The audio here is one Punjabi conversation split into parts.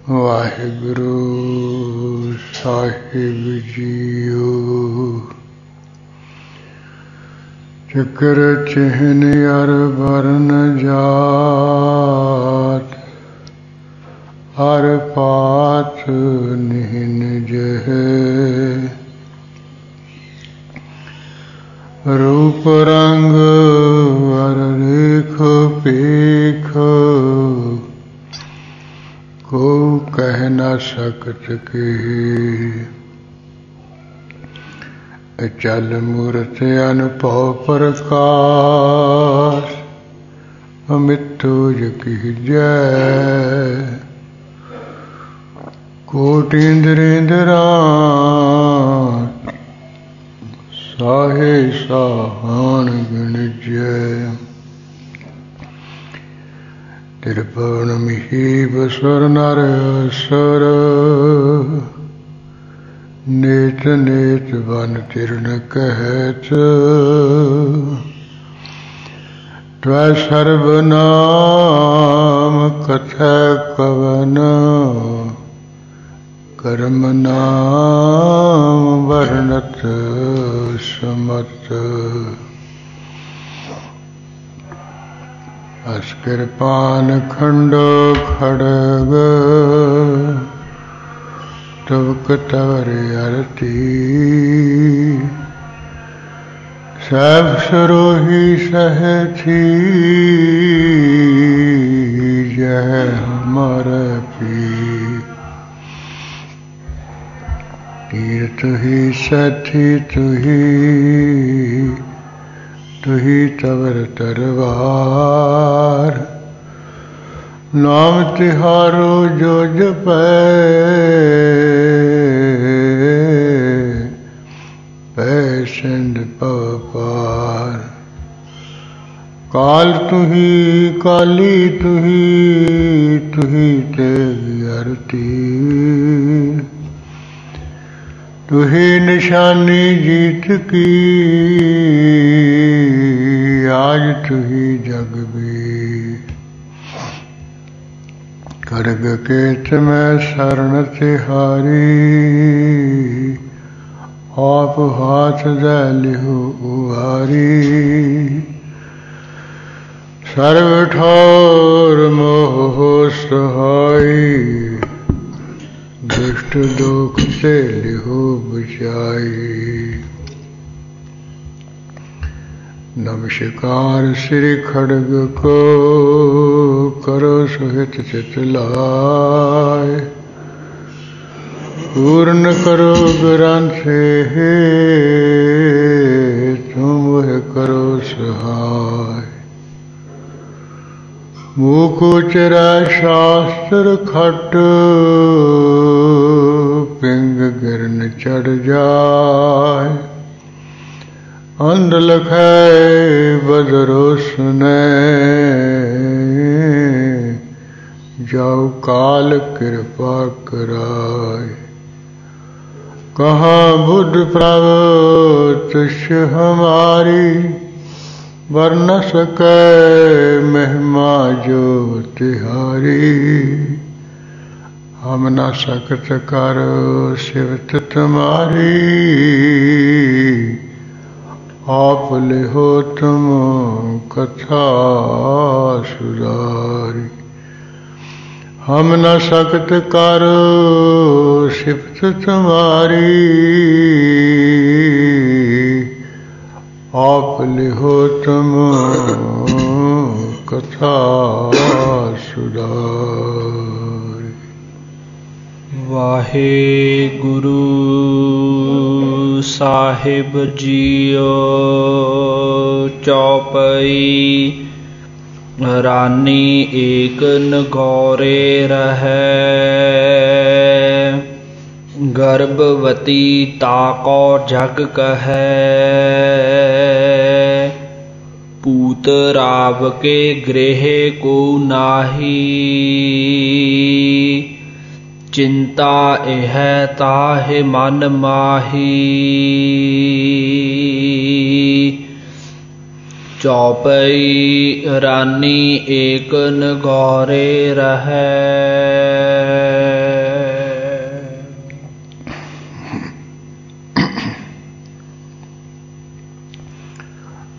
ਵਾਹਿਗੁਰੂ ਸਾਹਿਬ ਜੀਓ। ਚੱਕਰ ਚਿਹਨ ਅਰ ਵਰਨ ਜਾਤ, ਹਰ ਪਾਤ ਨਿਹਨ ਜਹ। ਰੂਪ ਰੰਗ ਅਰ ਰੇਖ ਪੇਖ, ਕੋ ਕਹਿ ਨਾ ਸਕਤ ਕੇ। ਅਚਲ ਮੂਰਤ ਅਨੁਭਵ ਪ੍ਰਕਾਸ਼, ਅਮਿੱਥੋ ਜਕੀਜੈ। ਕੋਟਿ ਇੰਦ੍ਰਿੰਦਰਾਂ, ਸਾਹੇ ਸਾਹਣ ਗਣਿਜੈ। ਤਿਰਭੁਵਨ ਮਹੀਪ ਸੁਰ ਨਰ ਅਸੁਰ, ਨੇਤ ਨੇਤ ਬਨ ਤਿਰਨ ਕਹਿਤ। ਤਵੈ ਸਰਬ ਨਾਮ ਕਥੈ ਕਵਨ, ਕਰਮ ਨਾਮ ਵਰਣਤ ਸਮਤ। ਅਸ ਕਿਰਪਾਨ ਖੰਡੋ ਖੜਗ, ਤਵ ਕਤਵਰ ਅਰਤੀ। ਸਭ ਸਰੋਹੀ ਸਹਿਥੀ, ਜਹ ਹਮਾਰ ਪੀ। तीर तुही साथी तुही, तुही तवर तरवार। नाम तिहारो जो जपै, पै सिंध पव पार। काल तुही काली तुही, तुही तेगी आरती। तुही निशानी जीत की, आज तुही जग भी। करग केत में शरण तिहारी, आप हाथ दे लिहु उहारी। सर्व ठौर मोह सहाई, दुष्ट दुख से लिहो बचाई। नमस्कार श्री खड्ग को, करो सुहित चित लाय। पूर्ण करो ग्रंथ हे, तुम वह करो सहाय। मूक उचरा शास्त्र खट, पिंग गिरन चढ़ जाय। अंध लखै बदरो सुनै, जाऊ काल कृपा कराय। कहाँ बुद्ध प्रभ तुष हमारी, वर न सकै महिमा जो तिहारी। हम न सकत कर सिवत तुम्हारी, आप लिहो तुम कथा सुधारी। हम न सकत कर सिवत तुम्हारी, आप लिहो तुम कथा सुधारी। वाहेगुरु साहिब जीओ। चौपई रानी एक नगौरे रहै, गर्भवती ताको जग कहै। पूत राव के गृह को नाही, चिंता एह ताहि मन माही। चौपई रानी एक नगौरे रहै,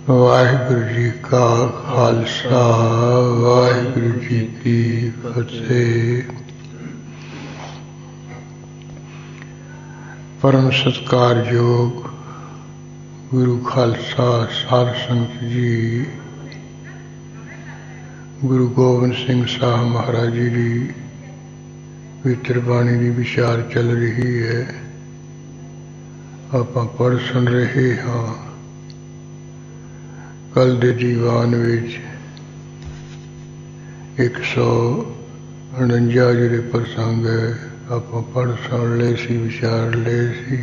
ਵਾਹਿਗੁਰੂ ਜੀ ਕਾ ਖਾਲਸਾ ਵਾਹਿਗੁਰੂ ਜੀ ਕੀ ਫਤਿਹ। ਪਰਮ ਸਤਿਕਾਰਯੋਗ ਗੁਰੂ ਖਾਲਸਾ ਸਾਧ ਸੰਗਤ ਜੀ, ਗੁਰੂ ਗੋਬਿੰਦ ਸਿੰਘ ਸਾਹਿਬ ਮਹਾਰਾਜ ਜੀ ਦੀ ਪਵਿੱਤਰ ਬਾਣੀ ਦੀ ਵਿਚਾਰ ਚੱਲ ਰਹੀ ਹੈ। ਆਪਾਂ ਪੜ੍ਹ ਸੁਣ ਰਹੇ ਹਾਂ। ਕੱਲ ਦੇ ਦੀਵਾਨ ਵਿੱਚ 149 ਜਿਹੜੇ ਪ੍ਰਸੰਗ ਹੈ ਆਪਾਂ ਪੜ੍ਹ ਸੁਣ ਲਏ ਸੀ, ਵਿਚਾਰ ਲਏ ਸੀ।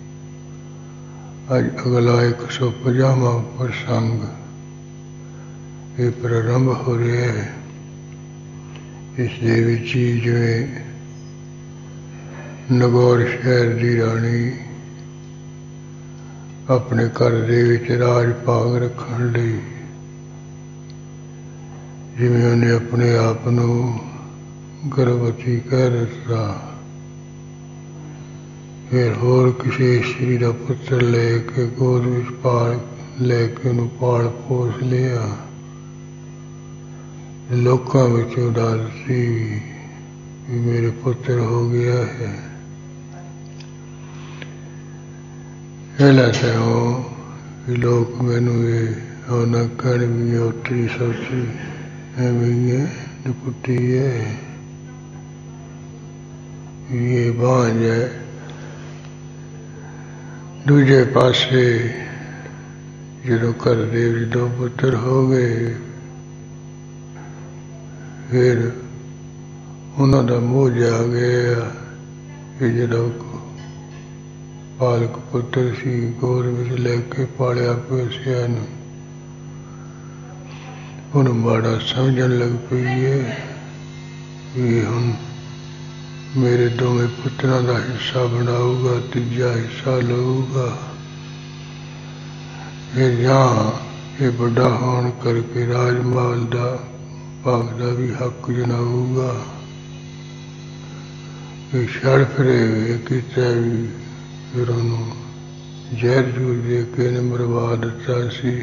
ਅੱਜ ਅਗਲਾ 150ਵਾਂ ਪ੍ਰਸੰਗ ਇਹ ਪ੍ਰਾਰੰਭ ਹੋ ਰਿਹਾ ਹੈ। ਇਸ ਦੇ ਵਿੱਚ ਹੀ ਜਿਵੇਂ ਨਗੌਰ ਸ਼ਹਿਰ ਦੀ ਰਾਣੀ ਆਪਣੇ ਘਰ ਦੇ ਵਿੱਚ ਰਾਜ ਭਾਗ ਰੱਖਣ ਲਈ, ਜਿਵੇਂ ਉਹਨੇ ਆਪਣੇ ਆਪ ਨੂੰ ਗਰਭਵਤੀ ਕਹਿ ਦਿੱਤਾ, ਫਿਰ ਹੋਰ ਕਿਸੇ ਇਸਤਰੀ ਦਾ ਪੁੱਤਰ ਲੈ ਕੇ ਗੋਦ ਵਿੱਚ ਪਾਲ ਲੈ ਕੇ ਉਹਨੂੰ ਪਾਲ ਪੋਸ ਲਿਆ। ਲੋਕਾਂ ਵਿੱਚ ਉਡਾਰ ਸੀ ਵੀ ਮੇਰੇ ਪੁੱਤਰ ਹੋ ਗਿਆ ਹੈ। ਪਹਿਲਾਂ ਤਾਂ ਉਹ ਲੋਕ ਮੈਨੂੰ ਇਹ ਉਹ ਨਾ ਕਹਿਣ ਵੀ ਉੱਤਰੀ ਸੋਚੀ ਐਵੇਂ ਨਿਪੁੱਟੀ ਹੈ, ਇਹ ਬਾਂਝ ਹੈ। ਦੂਜੇ ਪਾਸੇ ਜਦੋਂ ਘਰ ਦੇ ਵਿੱਚ 2 ਪੁੱਤਰ ਹੋ ਗਏ, ਫਿਰ ਉਹਨਾਂ ਦਾ ਮੋਹ ਜਾ ਗਿਆ ਕਿ ਜਦੋਂ ਪਾਲਕ ਪੁੱਤਰ ਸੀ ਗੋਦ ਵਿੱਚ ਲੈ ਕੇ ਪਾਲਿਆ ਪੋਸਿਆ ਨੂੰ, ਉਹਨੂੰ ਮਾੜਾ ਸਮਝਣ ਲੱਗ ਪਈ ਹੈ ਵੀ ਹੁਣ ਮੇਰੇ ਦੋਵੇਂ ਪੁੱਤਰਾਂ ਦਾ ਹਿੱਸਾ ਬਣਾਊਗਾ, ਤੀਜਾ ਹਿੱਸਾ ਲਊਗਾ। ਫਿਰ ਜਾਂ ਇਹ ਵੱਡਾ ਹੋਣ ਕਰਕੇ ਰਾਜਮਾਲ ਦਾ ਭਾਗ ਦਾ ਵੀ ਹੱਕ ਜਨਾਊਗਾ। ਇਹ ਛੜ ਫਰੇ ਕੀਤਾ ਵੀ ਫਿਰ ਉਹਨੂੰ ਜ਼ਹਿਰ ਜੂਰ ਦੇ ਕੇ ਨੇ ਮਰਵਾ ਦਿੱਤਾ ਸੀ।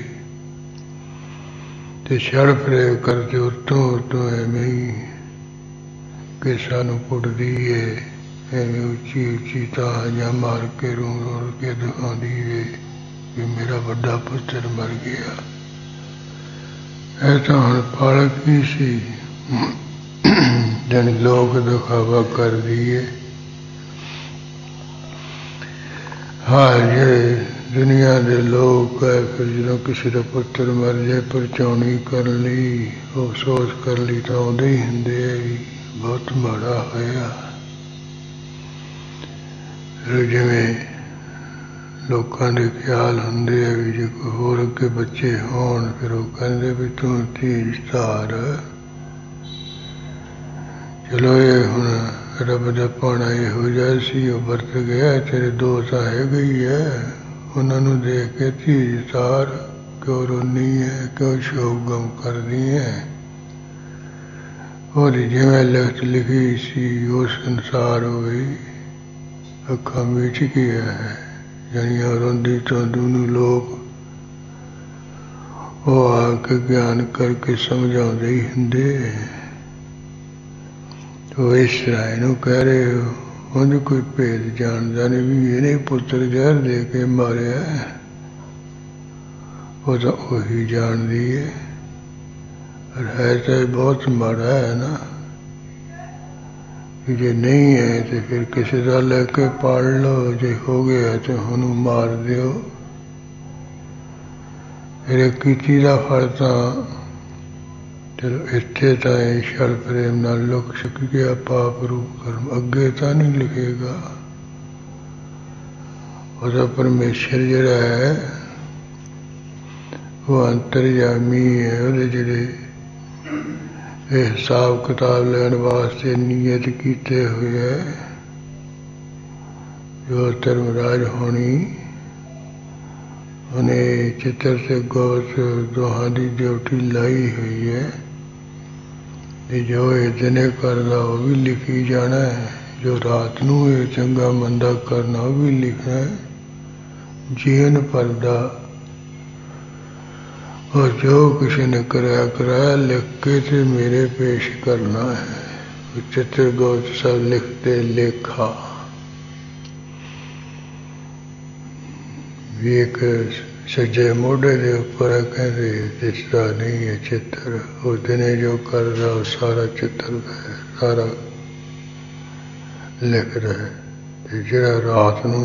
ਤੇ ਛੜ ਫਰੇ ਕਰਦੇ ਉਤੋਂ ਐਵੇਂ ਹੀ ਕਿ ਸਾਨੂੰ ਪੁੱਟਦੀ ਹੈ, ਐਵੇਂ ਉੱਚੀ ਉੱਚੀ ਤਾੜੀਆਂ ਮਾਰ ਕੇ ਰੋ ਰੋ ਕੇ ਦਿਖਾਉਂਦੀ ਹੈ ਵੀ ਮੇਰਾ ਵੱਡਾ ਪੁੱਤਰ ਮਰ ਗਿਆ। ਇਹ ਤਾਂ ਹੁਣ ਪਾਲਕ ਹੀ ਸੀ, ਜਾਣੀ ਲੋਕ ਦਿਖਾਵਾ ਕਰਦੀ ਹੈ। ਹਾਂ, ਜਿਹੜੇ ਦੁਨੀਆ ਦੇ ਲੋਕ ਹੈ, ਫਿਰ ਜਦੋਂ ਕਿਸੇ ਦਾ ਪੁੱਤਰ ਮਰ ਜਾਏ ਪਰਚਾਉਣੀ ਕਰਨ ਲਈ, ਅਫਸੋਸ ਕਰਨ ਲਈ ਤਾਂ ਆਉਂਦੇ ਹੀ ਹੁੰਦੇ ਹੈ ਵੀ ਬਹੁਤ ਮਾੜਾ ਹੋਇਆ। ਜਿਵੇਂ ਲੋਕਾਂ ਦੇ ਖਿਆਲ ਹੁੰਦੇ ਆ ਵੀ ਜੇ ਕੋਈ ਹੋਰ ਅੱਗੇ ਬੱਚੇ ਹੋਣ, ਫਿਰ ਉਹ ਕਹਿੰਦੇ ਵੀ ਤੂੰ ਧੀ ਧਾਰ। ਚਲੋ ਇਹ ਹੁਣ ਰੱਬ ਦਾ ਪਾਣਾ ਇਹੋ ਜਿਹਾ ਸੀ, ਉਹ ਵਰਤ ਗਿਆ। ਤੇਰੇ 2 ਤਾਂ ਹੈਗੇ ਹੀ ਹੈ, ਉਹਨਾਂ ਨੂੰ ਦੇਖ ਕੇ ਧੀ ਧਾਰ। ਕਿਉਂ ਰੋਨੀ ਹੈ, ਕਿਉਂ ਸ਼ੋਕ ਗਮ ਕਰਦੀ ਹੈ? ਉਹਦੀ ਜਿਵੇਂ ਲਿਖਤ ਲਿਖੀ ਸੀ ਉਸ ਅਨੁਸਾਰ ਹੋ ਗਈ। ਅੱਖਾਂ ਮੀਚ ਗਿਆ ਹੈ, ਜਾਣੀਆਂ ਰੋਂਦੀ ਤੋਂ ਦੂਨੂੰ ਲੋਕ ਉਹ ਆ ਕੇ ਗਿਆਨ ਕਰਕੇ ਸਮਝਾਉਂਦੇ ਹੀ ਹੁੰਦੇ। ਉਹ ਇਸ ਤਰ੍ਹਾਂ ਇਹਨੂੰ ਕਹਿ ਰਹੇ ਹੋ, ਉਹਨੂੰ ਕੋਈ ਭੇਦ ਜਾਣਦਾ ਨਹੀਂ ਵੀ ਇਹਨੇ ਪੁੱਤਰ ਜ਼ਹਿਰ ਦੇ ਕੇ ਮਾਰਿਆ। ਉਹ ਤਾਂ ਉਹੀ ਜਾਣਦੀ ਹੈ, ਪਰ ਹੈ ਤਾਂ ਬਹੁਤ ਮਾੜਾ ਹੈ ਨਾ। ਜੇ ਨਹੀਂ ਹੈ ਤੇ ਫਿਰ ਕਿਸੇ ਦਾ ਲੈ ਕੇ ਪਾਲ ਲਓ, ਜੇ ਹੋ ਗਿਆ ਤੇ ਉਹਨੂੰ ਮਾਰ ਦਿਓ। ਫਿਰ ਕੀਤੀ ਦਾ ਫਲ ਤਾਂ ਚਲੋ ਇੱਥੇ ਤਾਂ ਇਹ ਛਲ ਪ੍ਰੇਮ ਨਾਲ ਲੁਕ ਛੁਪ ਗਿਆ ਪਾਪ ਰੂਪ ਕਰਮ, ਅੱਗੇ ਤਾਂ ਨਹੀਂ ਲਿਖੇਗਾ। ਉਹਦਾ ਪਰਮੇਸ਼ਰ ਜਿਹੜਾ ਹੈ ਉਹ ਅੰਤਰਜਾਮੀ ਹੈ। ਉਹਦੇ ਜਿਹੜੇ ਇਹ ਹਿਸਾਬ ਕਿਤਾਬ ਲੈਣ ਵਾਸਤੇ ਨੀਅਤ ਕੀਤੇ ਹੋਏ ਹੈ। ਜੋ ਧਰਮਰਾਜ ਹੋਣੀ, ਉਹਨੇ ਚਿੱਤਰ ਤੇ ਗੋਤ ਦੋਹਾਂ ਦੀ ਡਿਊਟੀ ਲਾਈ ਹੋਈ ਹੈ। ਤੇ ਜੋ ਇਹ ਦਿਨੇ ਕਰਦਾ ਉਹ ਵੀ ਲਿਖੀ ਜਾਣਾ ਹੈ, ਜੋ ਰਾਤ ਨੂੰ ਇਹ ਚੰਗਾ ਮੰਦਾ ਕਰਨਾ ਉਹ ਵੀ ਲਿਖਣਾ ਹੈ। ਜੀਵਨ ਭਰ ਦਾ और जो किसी ने कराया लिख के तो मेरे पेश करना है। चित्र गोच सब लिखते लेखा। एक सज्जे मोढ़े के उपर कहते दिसदा नहीं है चित्र, वो दिने जो कर रहा वो सारा चित्र है, सारा लिख रहा। जिहड़ा रात नूं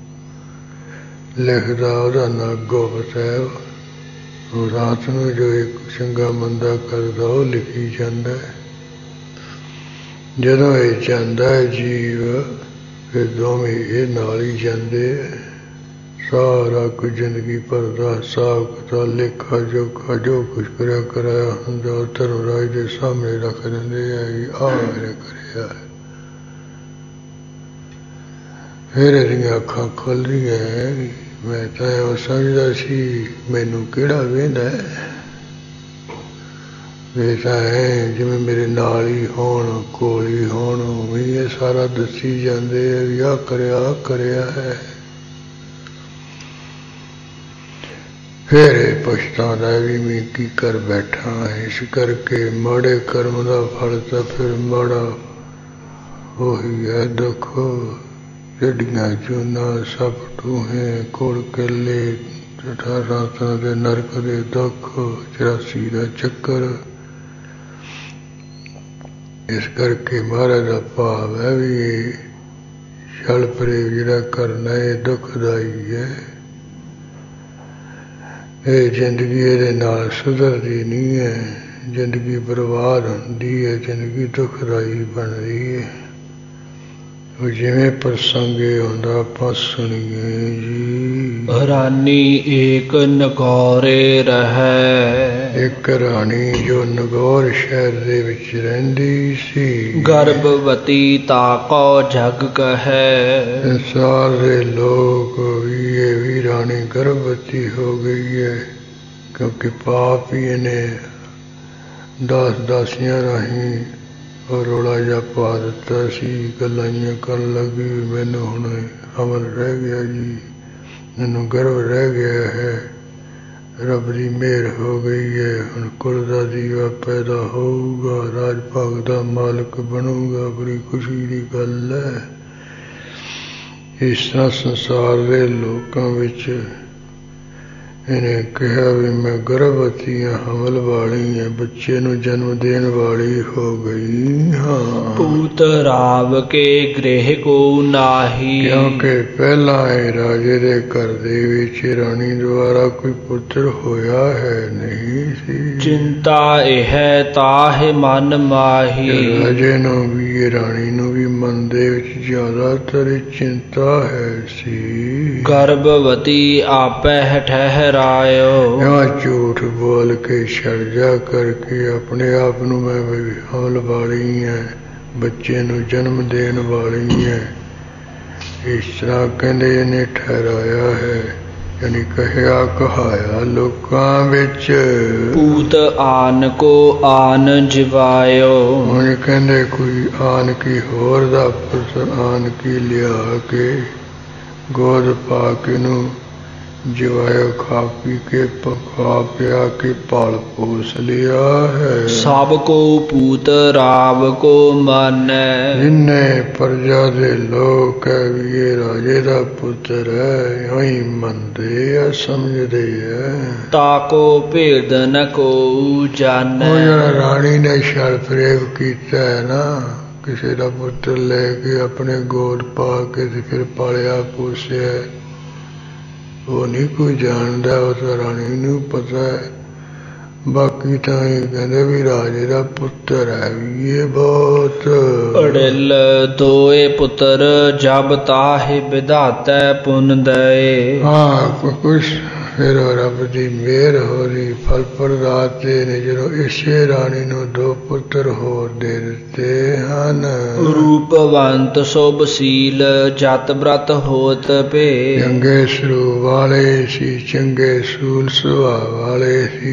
लिखदा उहदा ना गुप्त है, वो रात नूं जो एक चंगा मंदा करदा वो लिखी जांदा है। जदों ये जांदा है जीव फिर दोवें ये नाल ही जांदे। सारा कुछ जिंदगी भर दा हिसाब किताब लेखा जोखा जो कुछ कराया हुंदा धर्मराज के सामने रख दिंदे है कि आ मेरे करिया है। फिर इहदियां अखां खुलदियां मैं तां इहो समझदा सी मैनूं किहड़ा वेंदा है। वे तां है जिवें मेरे नाल ही होण कोल ही होण उवें ही सारा दसी जांदे भी आ करिया है। फिर पछतांदा भी मैं की कर बैठा। इस करके माड़े कर्म का फल तो फिर माड़ा वही है दुख। चिड़ियां चूना सब टूहे कोड़ केले 18 के नरक के दुख 84 का चक्कर। इस करके महाराज का भाव है भी छल प्रेम जिहड़ा करना ये दुखदाई है। ये जिंदगी ये नाल सुधरती नहीं है, जिंदगी बर्बाद होंदी है, जिंदगी दुखदाई बन रही है। जिवें प्रसंग आउंदा आपां सुणीए जी। रानी एक नगौरे रहे। एक रानी जो नगौर शहर दे विच रहिंदी सी। गर्भवती ताको जग कहे। संसार दे लोग ये भी रानी गर्भवती हो गई है, क्योंकि पाप ही इन्हें दासियां राही और रौला जा पा दिता सी। गल्लां करन लगी मैनू हुण अमल रह गया जी, मैनू गर्व रह गया है, रब की मेहर हो गई है, हुण कुल दा दीवा पैदा होऊगा, राज भाग दा मालिक बनूगा, बड़ी खुशी की गल है। इस तरह संसार के लोगों विच इन्हें कहा भी मैं गर्भवती हाँ, हमल वाली है, बच्चे नू जन्म देने वाली हो गई हाँ। पूत राव के गृह को नाही। क्योंकि पहला राजे दे घर दे विच रानी द्वारा कोई पुत्र होया है नहीं सी। चिंता यह ताहे मन माही। राजे नू भी रानी नू भी मन दे विच ज्यादातर चिंता है सी। गर्भवती आपे ठहरायो। झूठ बोल के शर्जा करके अपने आप नू मैं हमल वाली है, बच्चे नू जन्म देन वाली है, इस तरह कहंदे इन्हें ठहराया है। यानी कहया कहाया लोकां विच। पूत आन को आन जिवायो। हुण कहंदे कोई आन की होर दा पुत्र आन की लिया के गोद पा के नू जिवायो, खा पी के खा पिया के पाल पोस लिया है। सब को पूत राव को माने। जिन्ने प्रजा दे लोग कह भी ये राजे दा पुत्र है, यही मनदे है समझदे है। ताको भेद न को जाने। रानी ने छल फरेब कीता है ना, किसी दा पुत्र लेके अपने गोद पा के फिर पालिया पोसिया, वो नहीं कोई जानता, वो तो रानी नू पता है। बाकी तो ये कहते भी राजे का पुत्र है, ये बहुत अड़िल दोए पुत्र जब ताहे विधाता पुन दए। हाँ कुछ फिर रब की मेहर हो रही फल प्रदाते ने जो इसे रानी नू 2 पुत्र होर दे दिते हन। रूपवंत शुभशील जत व्रत होत पे। चंगे स्वरूप वाले सी, चंगे सूल सुभाव वाले सी,